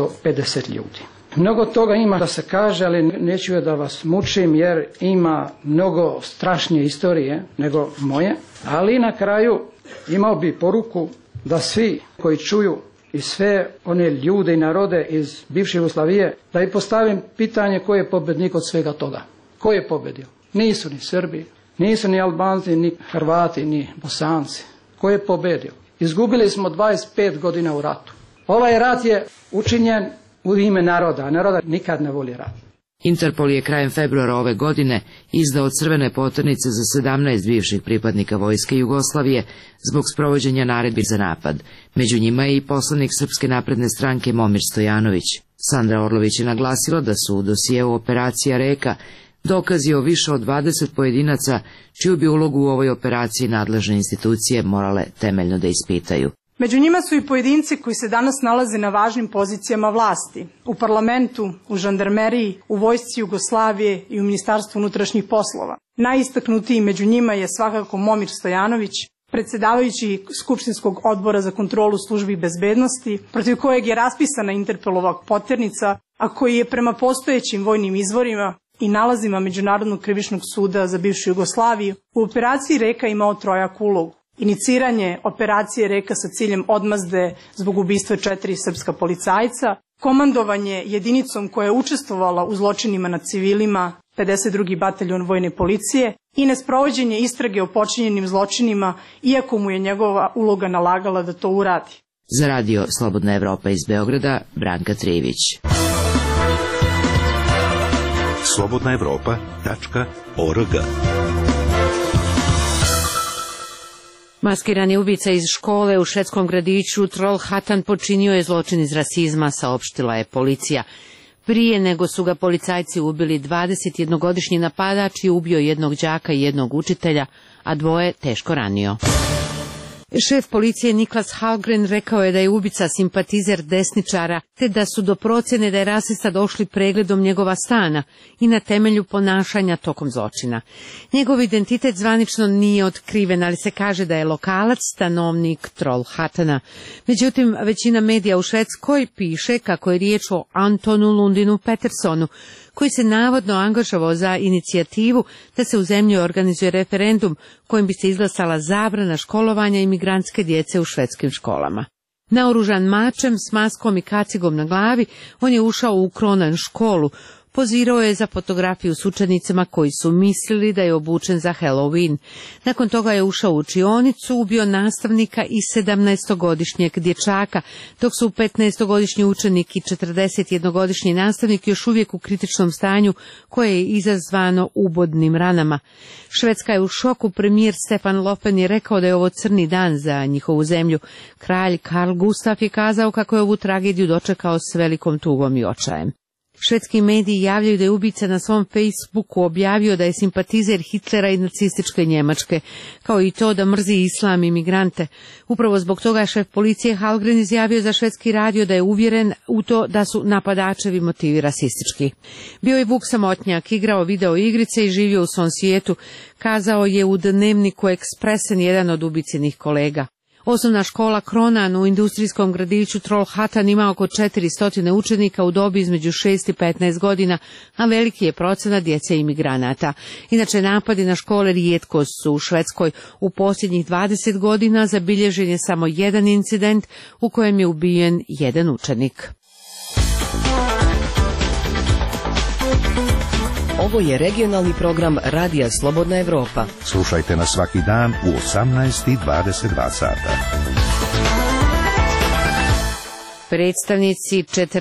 [SPEAKER 14] 350 ljudi. Mnogo toga ima da se kaže, ali neću da vas mučim jer ima mnogo strašnije istorije nego moje, ali na kraju imao bi poruku da svi koji čuju i sve one ljude i narode iz bivše Jugoslavije, da i postavim pitanje ko je pobednik od svega toga. Ko je pobedio? Nisu ni Srbi, nisu ni Albanci, ni Hrvati, ni Bosanci. Ko je pobedio? Izgubili smo 25 godina u ratu. Ovaj rat je učinjen u ime naroda, a naroda nikad ne voli rat.
[SPEAKER 13] Interpol je krajem februara ove godine izdao crvene poternice za 17 bivših pripadnika vojske Jugoslavije zbog sprovođenja naredbi za napad. Među njima je i poslanik Srpske napredne stranke Momir Stojanović. Sandra Orlović je naglasila da su u dosijeu operacija Reka dokazi o više od 20 pojedinaca čiju bi ulogu u ovoj operaciji nadležne institucije morale temeljno da ispitaju.
[SPEAKER 10] Među njima su i pojedinci koji se danas nalaze na važnim pozicijama vlasti, u parlamentu, u žandarmeriji, u vojsci Jugoslavije i u Ministarstvu unutrašnjih poslova. Najistaknutiji među njima je svakako Momir Stojanović, predsjedavajući Skupštinskog odbora za kontrolu službi bezbednosti, protiv kojeg je raspisana Interpolova poternica, a koji je prema postojećim vojnim izvorima i nalazima Međunarodnog krivičnog suda za bivšu Jugoslaviju u operaciji Reka imao trojaku ulogu. Iniciranje operacije Reka sa ciljem odmazde zbog ubistva 4 srpska policajca, komandovanje jedinicom koja je učestvovala u zločinima nad civilima 52. bataljon vojne policije i nesprovođenje istrage o počinjenim zločinima, iako mu je njegova uloga nalagala da to uradi.
[SPEAKER 13] Za radio Slobodna Evropa iz Beograda, Branka Trijević.
[SPEAKER 2] slobodnaevropa.org.
[SPEAKER 1] Maskirani ubica iz škole u švedskom gradiću Trollhättan počinio je zločin iz rasizma, saopštila je policija. Prije nego su ga policajci ubili, 21-godišnji napadač je ubio jednog đaka i jednog učitelja, a 2 teško ranio. Šef policije Niklas Hallgren rekao je da je ubica simpatizer desničara, te da su do procjene da je rasista došli pregledom njegova stana i na temelju ponašanja tokom zločina. Njegov identitet zvanično nije otkriven, ali se kaže da je lokalac, stanovnik Trollhättana. Međutim, većina medija u Švedskoj piše kako je riječ o Antonu Lundinu Petersonu, koji se navodno angažovao za inicijativu da se u zemlji organizuje referendum kojim bi se izglasala zabrana školovanja imigrantske djece u švedskim školama. Naoružan mačem s maskom i kacigom na glavi, on je ušao u Kronan školu, Pozirao je za fotografiju s učenicima koji su mislili da je obučen za Halloween. Nakon toga je ušao u učionicu, ubio nastavnika i 17-godišnjeg dječaka, dok su 15-godišnji učenik i 41-godišnji nastavnik još uvijek u kritičnom stanju koje je izazvano ubodnim ranama. Švedska je u šoku. Premijer Stefan Löfven je rekao da je ovo crni dan za njihovu zemlju. Kralj Karl Gustaf je kazao kako je ovu tragediju dočekao s velikom tugom i očajem. Švedski mediji javljaju da je ubica na svom Facebooku objavio da je simpatizer Hitlera i nacističke Njemačke, kao i to da mrzi islam i migrante. Upravo zbog toga je šef policije Hallgren izjavio za švedski radio da je uvjeren u to da su napadačevi motivi rasistički. Bio je Vuk samotnjak, igrao video igrice i živio u svom svijetu, kazao je u dnevniku Expressen jedan od ubicinih kolega. Osnovna škola Kronan u industrijskom gradiću Trollhättan ima oko 400 učenika u dobi između 6 i 15 godina, a veliki je procenat djece imigranata. Inače, napadi na škole rijetko su u Švedskoj. U posljednjih 20 godina zabilježen je samo jedan incident u kojem je ubijen jedan učenik.
[SPEAKER 3] Ovo je regionalni program Radija Slobodna Evropa.
[SPEAKER 2] Slušajte nas svaki dan u 18:22 sata.
[SPEAKER 1] Predstavnici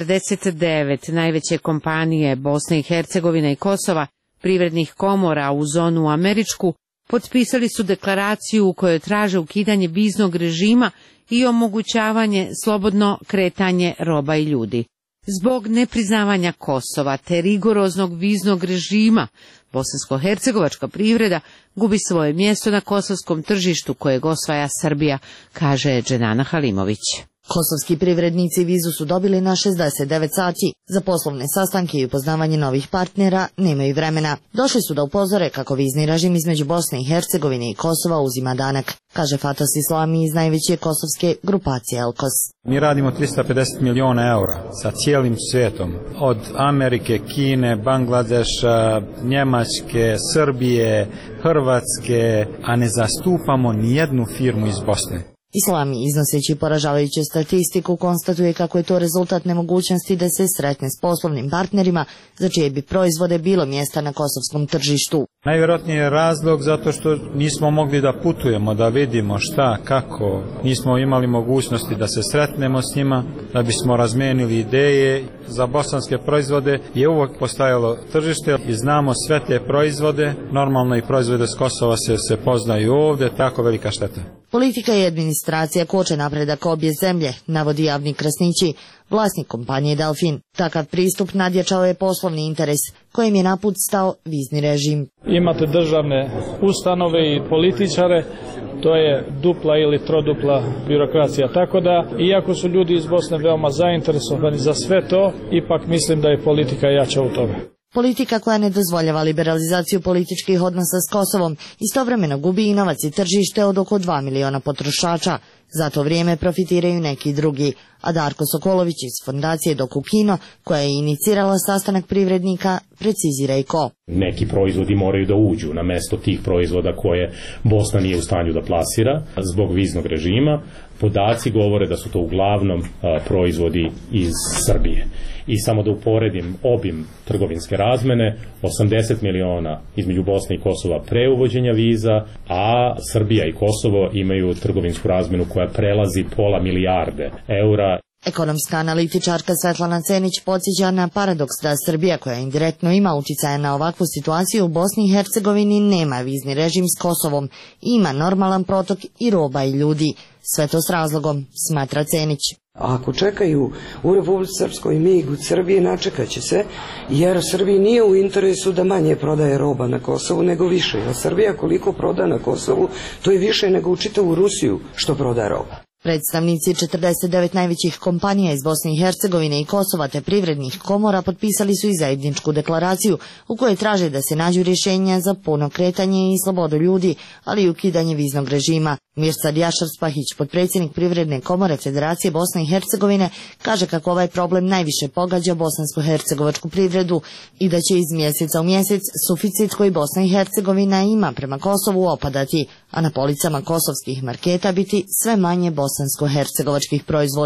[SPEAKER 1] 49 najveće kompanije Bosne i Hercegovine i Kosova, privrednih komora u zonu američku, potpisali su deklaraciju u kojoj traže ukidanje viznog režima i omogućavanje slobodno kretanje roba i ljudi. Zbog nepriznavanja Kosova te rigoroznog viznog režima, bosansko-hercegovačka privreda gubi svoje mjesto na kosovskom tržištu kojeg osvaja Srbija, kaže Dženana Halimović.
[SPEAKER 17] Kosovski privrednici vizu su dobili na 69 sati. Za poslovne sastanke i upoznavanje novih partnera nemaju vremena. Došli su da upozore kako vizni režim između Bosne i Hercegovine i Kosova uzima danak, kaže Fatos Islami iz najveće kosovske grupacije Elkos.
[SPEAKER 18] Mi radimo 350 milijuna eura sa cijelim svijetom, od Amerike, Kine, Bangladeša, Njemačke, Srbije, Hrvatske, a ne zastupamo nijednu firmu iz Bosne.
[SPEAKER 17] Islami, iznoseći poražavajuću statistiku, konstatuje kako je to rezultat nemogućnosti da se sretne s poslovnim partnerima za čije bi proizvode bilo mjesta na kosovskom tržištu.
[SPEAKER 18] Najvjerojatnije je razlog zato što nismo mogli da putujemo, da vidimo šta, kako, nismo imali mogućnosti da se sretnemo s njima, da bismo razmenili ideje. Za bosanske proizvode je uvijek postajalo tržište i znamo sve te proizvode, normalno i proizvode s Kosova se poznaju ovdje, tako velika šteta.
[SPEAKER 17] Politika i administracija koče napredak obje zemlje, navodi Javni Krasnići, vlasnik kompanije Delfin. Takav pristup nadjačao je poslovni interes, kojem je na put stao vizni režim.
[SPEAKER 19] Imate državne ustanove i političare, to je dupla ili trodupla birokracija. Tako da, iako su ljudi iz Bosne veoma zainteresovani za sve to, ipak mislim da je politika jača u tome.
[SPEAKER 17] Politika koja ne dozvoljava liberalizaciju političkih odnosa s Kosovom istovremeno gubi i novac i tržište od oko 2 miliona potrošača. Za to vrijeme profitiraju neki drugi, a Darko Sokolović iz fondacije Dokukino, koja je inicirala sastanak privrednika, precizira i ko.
[SPEAKER 21] Neki proizvodi moraju da uđu na mesto tih proizvoda koje Bosna nije u stanju da plasira zbog viznog režima. Podaci govore da su to uglavnom proizvodi iz Srbije. I samo da uporedim obim trgovinske razmene, 80 miliona između Bosne i Kosova pre uvođenja viza, a Srbija i Kosovo imaju trgovinsku razmenu koja prelazi pola milijarde eura.
[SPEAKER 17] Ekonomska analitičarka Svetlana Cenić podsjeća na paradoks da Srbija, koja indirektno ima uticaja na ovakvu situaciju u Bosni i Hercegovini, nema vizni režim s Kosovom, ima normalan protok i roba i ljudi. Sve to s razlogom, smatra Cenić.
[SPEAKER 22] Ako čekaju u Republici Srpskoj mig u Srbiji, načekat će se, jer Srbiji nije u interesu da manje prodaje roba na Kosovu nego više. Jer Srbija koliko proda na Kosovu, to je više nego u čitavu Rusiju što proda roba.
[SPEAKER 17] Predstavnici 49 najvećih kompanija iz Bosne i Hercegovine i Kosova te privrednih komora potpisali su i zajedničku deklaraciju u kojoj traže da se nađu rješenja za puno kretanje i slobodu ljudi, ali i ukidanje viznog režima. Mirsad Jašar-Spahić, potpredsjednik Privredne komore Federacije Bosne i Hercegovine, kaže kako ovaj problem najviše pogađa bosansko-hercegovačku privredu i da će iz mjeseca u mjesec suficit koji Bosna i Hercegovina ima prema Kosovu opadati, a na policama kosovskih marketa biti sve manje bosansko-hercegovačkih proizvoda.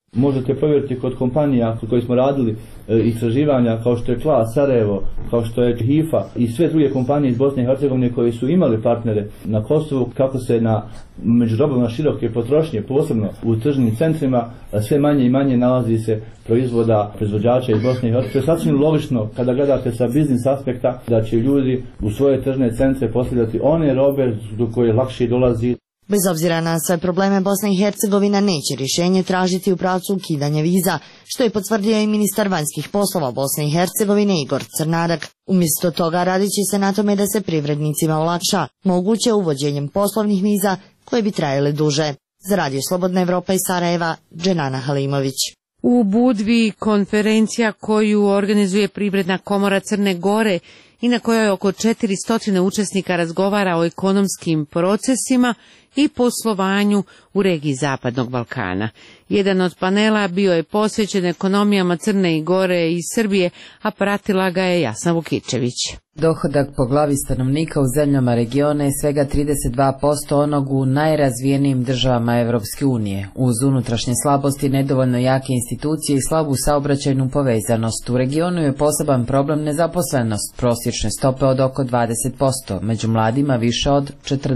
[SPEAKER 6] Možete provjeriti kod kompanija kod koje smo radili istraživanja kao što je KLA, Sarajevo, kao što je HIFA i sve druge kompanije iz Bosne i Hercegovine koji su imali partnere na Kosovu, kako se među robama široke potrošnje, posebno u tržnim centrima, sve manje i manje nalazi se proizvođača iz Bosne i Hercegovine. Sasvim logično kada gledate sa biznis aspekta da će ljudi u svoje tržne centre postavljati one robe do koje lakše dolazi.
[SPEAKER 17] Bez obzira na sve probleme, Bosna i Hercegovina neće rješenje tražiti u pravcu ukidanja viza, što je potvrdio i ministar vanjskih poslova Bosne i Hercegovine Igor Crnarak. Umjesto toga radit će se na tome da se privrednicima olakša, moguće uvođenjem poslovnih viza koje bi trajale duže. Za Radio Slobodna Evropa iz Sarajeva, Dženana Halimović.
[SPEAKER 1] U Budvi konferencija koju organizuje Privredna komora Crne Gore i na kojoj oko 400 učesnika razgovara o ekonomskim procesima i poslovanju u regiji Zapadnog Balkana. Jedan od panela bio je posvećen ekonomijama Crne Gore i Srbije, a pratila ga je Jasna Vukičević.
[SPEAKER 12] Dohodak po glavi stanovnika u zemljama regiona je svega 32% onog u najrazvijenijim državama Evropske unije. Uz unutrašnje slabosti, nedovoljno jake institucije i slabu saobraćajnu povezanost, u regionu je poseban problem nezaposlenost, prosječne stope od oko 20%, među mladima više od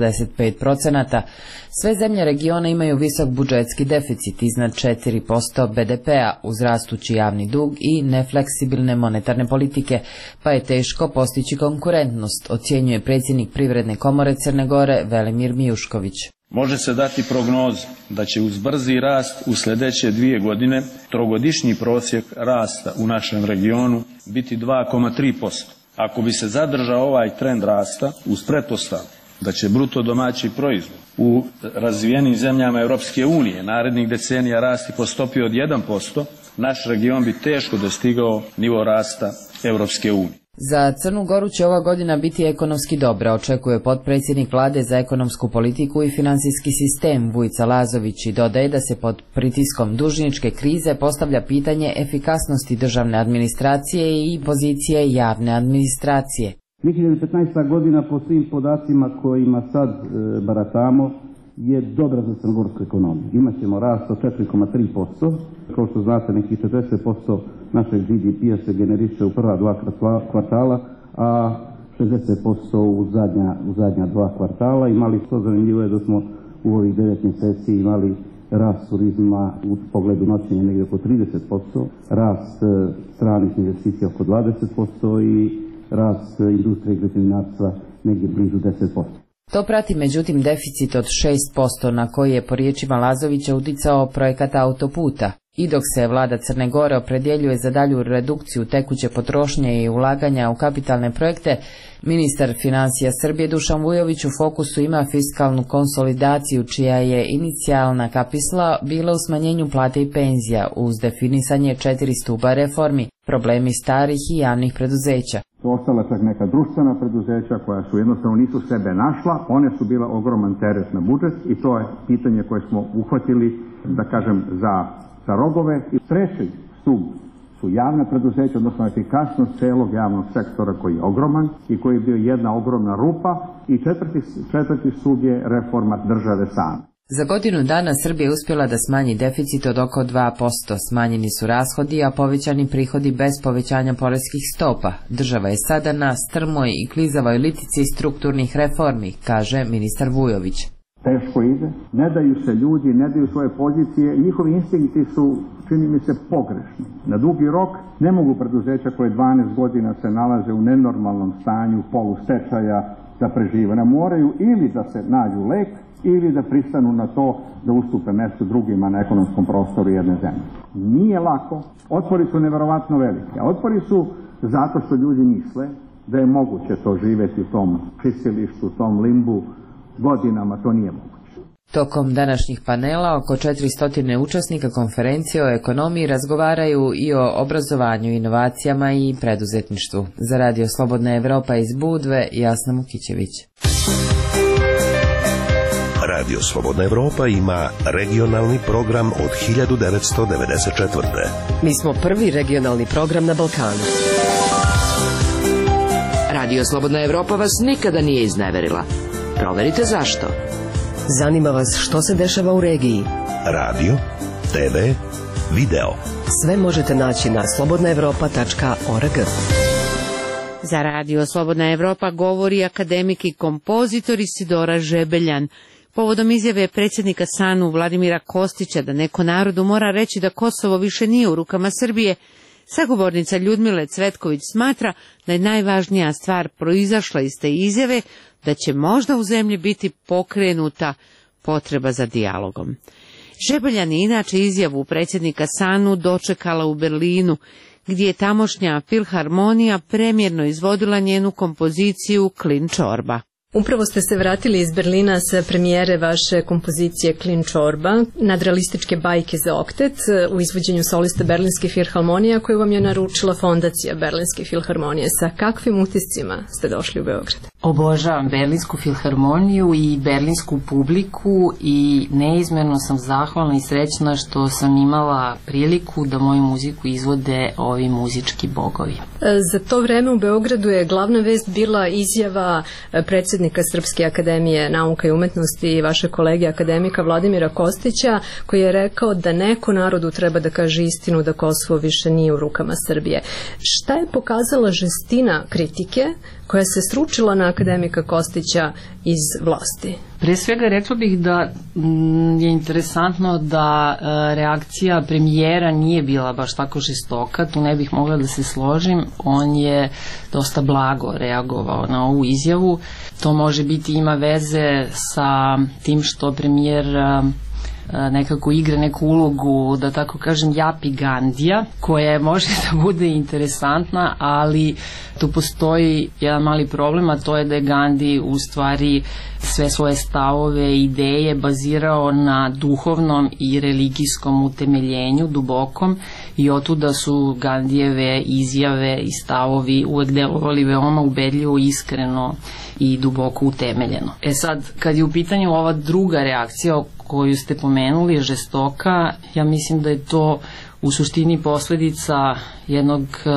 [SPEAKER 12] 45%. Sve zemlje regiona imaju visok budžetski deficit iznad 4% BDP-a uz rastući javni dug i nefleksibilne monetarne politike, pa je teško postići konkurentnost, ocjenjuje predsjednik Privredne komore Crne Gore Velimir Mijušković.
[SPEAKER 7] Može se dati prognoz da će uz brzi rast u sljedeće 2 godine trogodišnji prosjek rasta u našem regionu biti 2,3%. Ako bi se zadržao ovaj trend rasta uz pretpostavku da će bruto domaći proizvod u razvijenim zemljama Europske unije narednih decenija rasti po stopi od 1%, naš region bi teško dostigao nivo rasta Europske unije.
[SPEAKER 12] Za Crnu Goru će ova godina biti ekonomski dobra, očekuje potpredsjednik Vlade za ekonomsku politiku i financijski sistem Vujica Lazović i dodaje da se pod pritiskom dužničke krize postavlja pitanje efikasnosti državne administracije i pozicije javne administracije.
[SPEAKER 15] 2015. godina po svim podacima kojima sad baratamo je dobra za crnogorsku ekonomiju. Imaćemo rast od 4,3%. Kao što znate, nekih 40% našeg GDP-a se generiše u prva 2 kvartala, a 60% u zadnja 2 kvartala. Imali to zanimljivo je da smo u ovih 9 mjeseci imali rast turizma u pogledu noćenja negdje oko 30%, rast stranih investicija oko 20% i rast industrije i građevinarstva negdje blizu 10%.
[SPEAKER 12] To prati međutim deficit od 6% na koji je po riječima Lazovića uticao projekat autoputa. I dok se vlada Crne Gore opredjeljuje za dalju redukciju tekuće potrošnje i ulaganja u kapitalne projekte, ministar financija Srbije Dušan Vujović u fokusu ima fiskalnu konsolidaciju čija je inicijalna kapisla bila u smanjenju plate i penzija uz definisanje 4 stupa reformi, problemi starih i javnih preduzeća.
[SPEAKER 15] Ostala čak neka društvena preduzeća koja su jednostavno nisu sebe našla, one su bila ogroman teret na budžet i to je pitanje koje smo uhvatili, da kažem, za rogove. I treći stup su javna preduzeća, odnosno efikasnost celog javnog sektora koji je ogroman i koji je bio jedna ogromna rupa i četvrti stup je reforma države same.
[SPEAKER 12] Za godinu dana Srbija je uspjela da smanji deficit od oko 2%, smanjeni su rashodi, a povećani prihodi bez povećanja poreskih stopa. Država je sada na strmoj i klizavoj litici strukturnih reformi, kaže ministar Vujović.
[SPEAKER 15] Teško ide, ne daju se ljudi, ne daju svoje pozicije, njihovi instinkti su, čini mi se, pogrešni. Na dugi rok ne mogu preduzeća koje 12 godina se nalaze u nenormalnom stanju polustečaja da prežive. Moraju ili da se nađu lek, ili da pristanu na to da ustupe mjesto drugima na ekonomskom prostoru jedne zemlje. Nije lako, otpori su neverovatno veliki, a otpori su zato što ljudi misle da je moguće to živjeti u tom čistilištu, u tom limbu, godinama to nije moguće.
[SPEAKER 12] Tokom današnjih panela oko 400 učesnika konferencije o ekonomiji razgovaraju i o obrazovanju, inovacijama i preduzetništvu. Za Radio Slobodna Evropa iz Budve, Jasna Vukičević.
[SPEAKER 25] Radio Slobodna Evropa ima regionalni program od 1994.
[SPEAKER 3] Mi smo prvi regionalni program na Balkanu.
[SPEAKER 13] Radio Slobodna Evropa vas nikada nije izneverila. Proverite zašto.
[SPEAKER 3] Zanima vas što se dešava u regiji.
[SPEAKER 25] Radio, TV, video.
[SPEAKER 3] Sve možete naći na slobodnaevropa.org.
[SPEAKER 1] Za Radio Slobodna Evropa govori akademik i kompozitor Isidora Žebeljan. Povodom izjave predsjednika SANU Vladimira Kostića da neko narodu mora reći da Kosovo više nije u rukama Srbije, sagovornica Ljudmile Cvetković smatra da je najvažnija stvar proizašla iz te izjave, da će možda u zemlji biti pokrenuta potreba za dijalogom. Žebeljan je inače izjavu predsjednika SANU dočekala u Berlinu, gdje je tamošnja filharmonija premjerno izvodila njenu kompoziciju Klin čorba.
[SPEAKER 8] Upravo ste se vratili iz Berlina sa premijere vaše kompozicije Klin čorba, nadrealističke bajke za oktet u izvođenju soliste Berlinske filharmonije koju vam je naručila fondacija Berlinske filharmonije. Sa kakvim utiscima ste došli u Beograd?
[SPEAKER 4] Obožavam Berlinsku filharmoniju i berlinsku publiku i neizmjerno sam zahvalna i srećna što sam imala priliku da moju muziku izvode ovi muzički bogovi.
[SPEAKER 8] Za to vreme u Beogradu je glavna vest bila izjava predsjednika Srpske akademije nauka i umetnosti i vaše kolege akademika Vladimira Kostića, koji je rekao da neko narodu treba da kaže istinu da Kosovo više nije u rukama Srbije. Šta je pokazala žestina kritike koja se sručila na akademika Kostića iz vlasti?
[SPEAKER 4] Pre svega rekla bih da je interesantno da reakcija premijera nije bila baš tako žestoka, tu ne bih mogla da se složim, on je dosta blago reagovao na ovu izjavu. To može biti, ima veze sa tim što premijer nekako igra neku ulogu, da tako kažem, Japi Gandija, koja može da bude interesantna, ali tu postoji jedan mali problem, a to je da je Gandhi u stvari sve svoje stavove i ideje bazirao na duhovnom i religijskom utemeljenju, dubokom, i otuda su Gandijeve izjave i stavovi uvek delovali veoma ubedljivo, iskreno i duboko utemeljeno. Sad, kad je u pitanju ova druga reakcija koju ste pomenuli, je žestoka, ja mislim da je to u suštini posledica jednog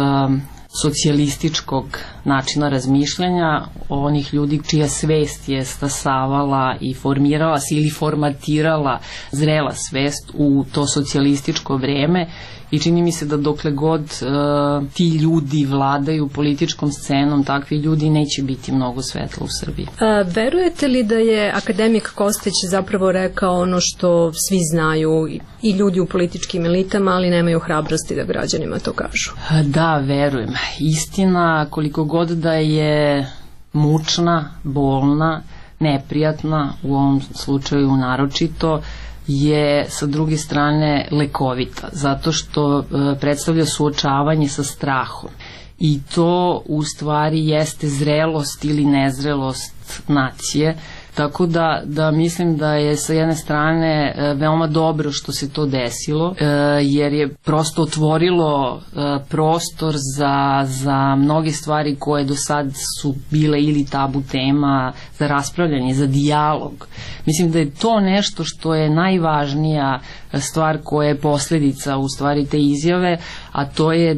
[SPEAKER 4] socijalističkog načina razmišljanja, onih ljudi čija svest je stasavala i formirala se ili formatirala zrela svest u to socijalističko vreme, i čini mi se da dokle god ti ljudi vladaju političkom scenom, takvi ljudi neće biti mnogo svetla u Srbiji.
[SPEAKER 8] Verujete li da je akademik Kostić zapravo rekao ono što svi znaju i ljudi u političkim elitama, ali nemaju hrabrosti da građanima to kažu?
[SPEAKER 4] Da, verujem. Istina, koliko god da je mučna, bolna, neprijatna, u ovom slučaju naročito, je sa druge strane lekovita, zato što predstavlja suočavanje sa strahom. I to u stvari jeste zrelost ili nezrelost nacije, tako da mislim da je sa jedne strane veoma dobro što se to desilo, jer je prosto otvorilo prostor za mnoge stvari koje do sad su bile ili tabu tema, za raspravljanje, za dijalog. Mislim da je to nešto što je najvažnija stvar koja je posljedica u stvari te izjave, a to je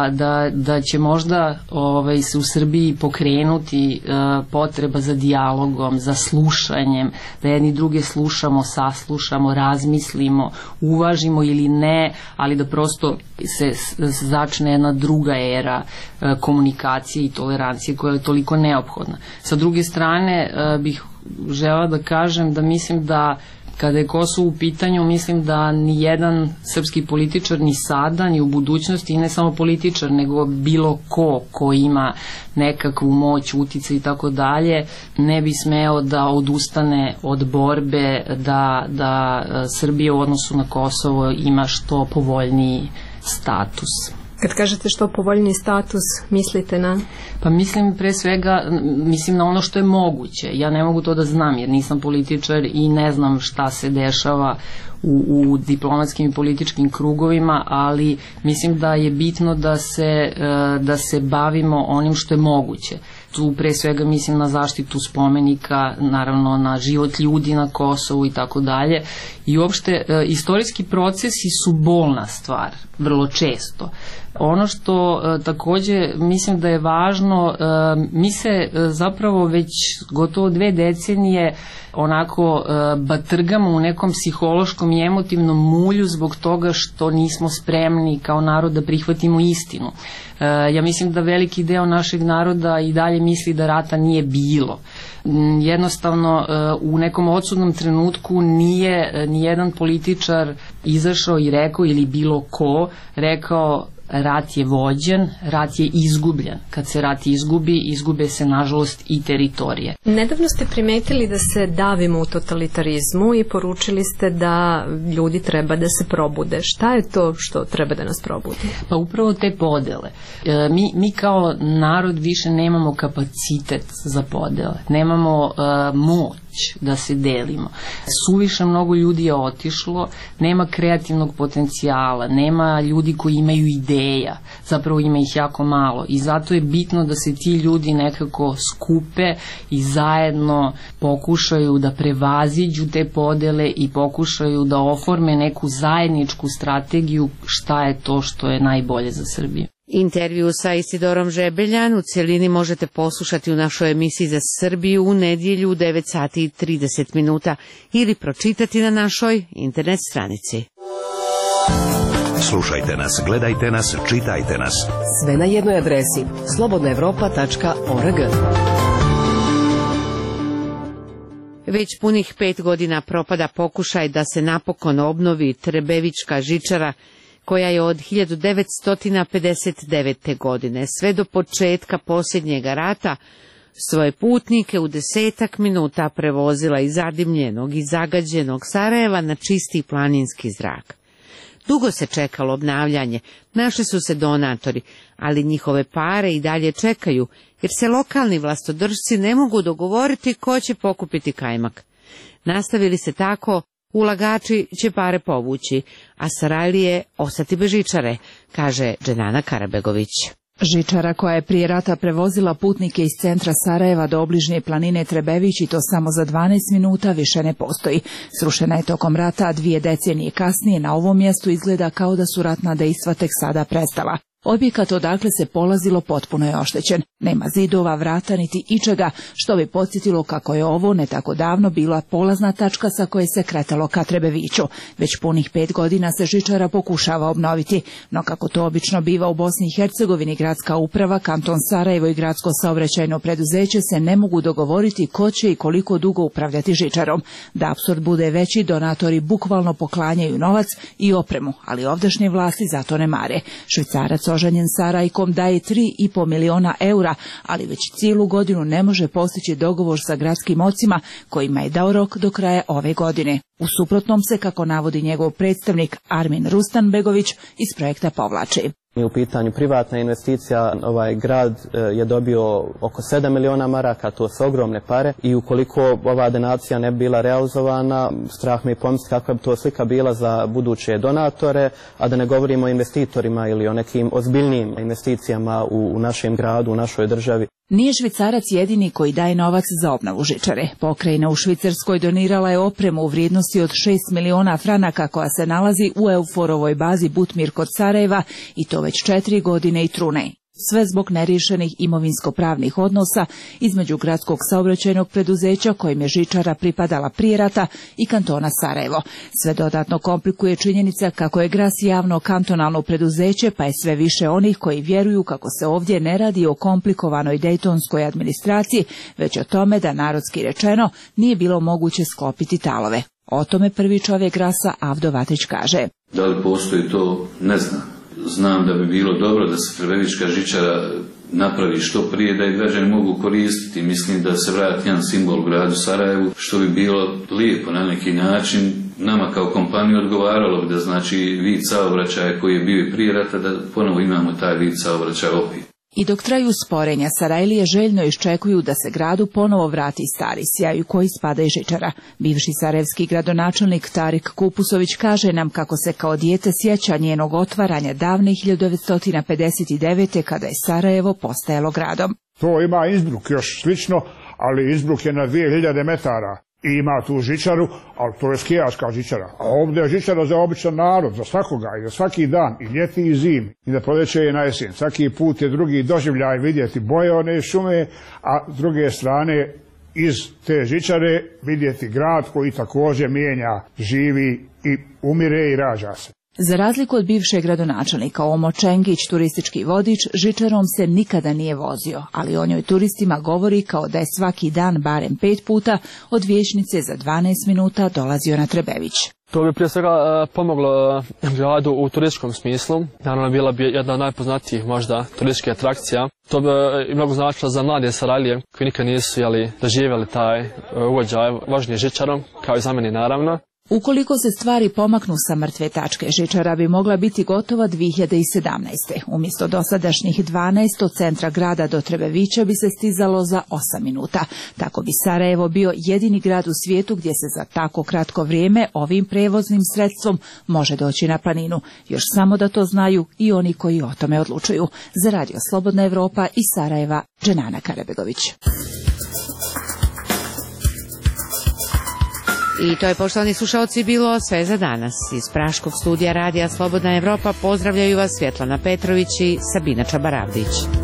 [SPEAKER 4] da će možda se u Srbiji pokrenuti potreba za dijalogom, za slušanjem, da jedni druge slušamo, saslušamo, razmislimo, uvažimo ili ne, ali da prosto se začne jedna druga era komunikacije i tolerancije koja je toliko neophodna. Sa druge strane bih žela da kažem da mislim da kada je Kosovo u pitanju, mislim da ni jedan srpski političar ni sada, ni u budućnosti, i ne samo političar, nego bilo ko ima nekakvu moć, uticaj i tako dalje, ne bi smeo da odustane od borbe da Srbija u odnosu na Kosovo ima što povoljniji status.
[SPEAKER 8] Kad kažete što povoljni status, mislite na?
[SPEAKER 4] Pa mislim pre svega, mislim na ono što je moguće. Ja ne mogu to da znam jer nisam političar i ne znam šta se dešava u diplomatskim i političkim krugovima, ali mislim da je bitno da se bavimo onim što je moguće. Tu pre svega mislim na zaštitu spomenika, naravno na život ljudi na Kosovu i tako dalje. I uopšte istorijski procesi su bolna stvar, vrlo često. Ono što takođe mislim da je važno, mi se zapravo već gotovo 2 decenije onako batrgamo u nekom psihološkom i emotivnom mulju zbog toga što nismo spremni kao narod da prihvatimo istinu. Ja mislim da veliki deo našeg naroda i dalje misli da rata nije bilo. Jednostavno u nekom odsudnom trenutku nije nijedan političar izašao i rekao, ili bilo ko rekao, rat je vođen, rat je izgubljen. Kad se rat izgubi, izgube se nažalost i teritorije.
[SPEAKER 8] Nedavno ste primetili da se davimo u totalitarizmu i poručili ste da ljudi treba da se probude. Šta je to što treba da nas probudi?
[SPEAKER 4] Pa upravo te podele. Mi kao narod više nemamo kapacitet za podele. Nemamo moć da se delimo. Suviše mnogo ljudi je otišlo, nema kreativnog potencijala, nema ljudi koji imaju ideja, zapravo ima ih jako malo i zato je bitno da se ti ljudi nekako skupe i zajedno pokušaju da prevaziđu te podele i pokušaju da oforme neku zajedničku strategiju šta je to što je najbolje za Srbiju.
[SPEAKER 1] Intervju sa Isidorom Žebeljan u cijelini možete poslušati u našoj emisiji za Srbiju u nedjelju u 9 sati i 30 minuta ili pročitati na našoj internet stranici.
[SPEAKER 25] Slušajte nas, gledajte nas, čitajte nas.
[SPEAKER 3] Sve na jednoj adresi slobodnaevropa.org.
[SPEAKER 1] Već punih 5 godina propada pokušaj da se napokon obnovi Trebevička žičara, koja je od 1959. godine sve do početka posljednjeg rata svoje putnike u 10 minuta prevozila iz zadimljenog i zagađenog Sarajeva na čisti planinski zrak. Dugo se čekalo obnavljanje, našli su se donatori, ali njihove pare i dalje čekaju, jer se lokalni vlastodržci ne mogu dogovoriti ko će pokupiti kajmak. Nastavili se tako, ulagači će pare povući, a Sarajlije ostati bez žičare, kaže Dženana Karabegović.
[SPEAKER 16] Žičara koja je prije rata prevozila putnike iz centra Sarajeva do obližnje planine Trebević i to samo za 12 minuta više ne postoji. Srušena je tokom rata, a 2 decenije kasnije na ovom mjestu izgleda kao da su ratna dejstva tek sada prestala. Objekat odakle se polazilo potpuno je oštećen. Nema zidova, vrata niti ičega, što bi podsjetilo kako je ovo ne tako davno bila polazna tačka sa koje se kretalo ka Trebeviću. Već punih 5 godina se žičara pokušava obnoviti, no kako to obično biva u Bosni i Hercegovini, gradska uprava, kanton Sarajevo i gradsko saobraćajno preduzeće se ne mogu dogovoriti ko će i koliko dugo upravljati žičarom. Da apsurd bude veći, donatori bukvalno poklanjaju novac i opremu, ali ovdašnje vlasti zato ne mare. Švicarac oženjen Sarajkom daje 3,5 miliona eura, ali već cijelu godinu ne može postići dogovor sa gradskim ocima kojima je dao rok do kraja ove godine. U suprotnom se, kako navodi njegov predstavnik Armin Rustanbegović, iz projekta povlači.
[SPEAKER 9] U pitanju privatna investicija, ovaj grad je dobio oko 7 miliona maraka, to su ogromne pare i ukoliko ova donacija ne bi bila realizovana, strah me i pomisliti kakva bi to slika bila za buduće donatore, a da ne govorimo o investitorima ili o nekim ozbiljnijim investicijama u našem gradu, u našoj državi.
[SPEAKER 16] Nije Švicarac jedini koji daje novac za obnovu žičare. Pokrajina u Švicarskoj donirala je opremu u vrijednosti od 6 miliona franaka koja se nalazi u Euforovoj bazi Butmir kod Sarajeva i to već 4 godine i trune. Sve zbog neriješenih imovinsko-pravnih odnosa između gradskog saobraćajnog preduzeća kojim je žičara pripadala prije rata i kantona Sarajevo. Sve dodatno komplikuje činjenica kako je Gras javno kantonalno preduzeće, pa je sve više onih koji vjeruju kako se ovdje ne radi o komplikovanoj dejtonskoj administraciji, već o tome da narodski rečeno nije bilo moguće sklopiti talove. O tome prvi čovjek Grasa Avdo Vatić kaže.
[SPEAKER 11] Da li postoji to, ne znam. Znam da bi bilo dobro da se Trebevička žičara napravi što prije, da je građani mogu koristiti. Mislim da se vrati jedan simbol u gradu Sarajevu, što bi bilo lijepo na neki način. Nama kao kompaniju odgovaralo bi da znači vid saobraćaja koji je bio i prije rata, da ponovo imamo taj vid saobraćaja opet.
[SPEAKER 16] I dok traju sporenja, Sarajlije željno iščekuju da se gradu ponovo vrati stari sjaj u koji spada i žičara. Bivši sarajevski gradonačelnik Tarik Kupusović kaže nam kako se kao dijete sjeća njenog otvaranja davne 1959. kada je Sarajevo postajalo gradom.
[SPEAKER 20] To ima Innsbruck još slično, ali Innsbruck je na 2000 metara.
[SPEAKER 5] i ima tu žičaru, ali to je skijaška žičara. A ovdje je žičara za običan narod, za svakoga i za svaki dan, i ljeti i zimi, i na proljeće i na jesen. Svaki put je drugi doživljaj vidjeti boje one šume, a s druge strane iz te žičare vidjeti grad koji također mijenja, živi i umire i rađa se.
[SPEAKER 16] Za razliku od bivšeg gradonačelnika Omo Čengić, turistički vodič, žičarom se nikada nije vozio, ali o njoj turistima govori kao da je svaki dan barem 5 puta od Vijećnice za 12 minuta dolazio na Trebević.
[SPEAKER 14] To bi prije svega pomoglo gradu u turističkom smislu. Naravno, bila bi jedna od najpoznatijih možda turističkih atrakcija. To bi i mnogo značilo za mlade Sarajlije koji nikad nisu doživjeli taj ugođaj vožnje žičarom, kao i za mene naravno.
[SPEAKER 16] Ukoliko se stvari pomaknu sa mrtve tačke, žičara bi mogla biti gotova 2017. Umjesto dosadašnjih 12 od centra grada do Trebevića bi se stizalo za 8 minuta. Tako bi Sarajevo bio jedini grad u svijetu gdje se za tako kratko vrijeme ovim prevoznim sredstvom može doći na planinu. Još samo da to znaju i oni koji o tome odlučuju. Za Radio Slobodna Evropa iz Sarajeva, Dženana Karabegović.
[SPEAKER 1] I to je, poštovani slušalci, bilo sve za danas. Iz Praškog studija Radija Slobodna Evropa pozdravljaju vas Svjetlana Petrović i Sabina Čabaravdić.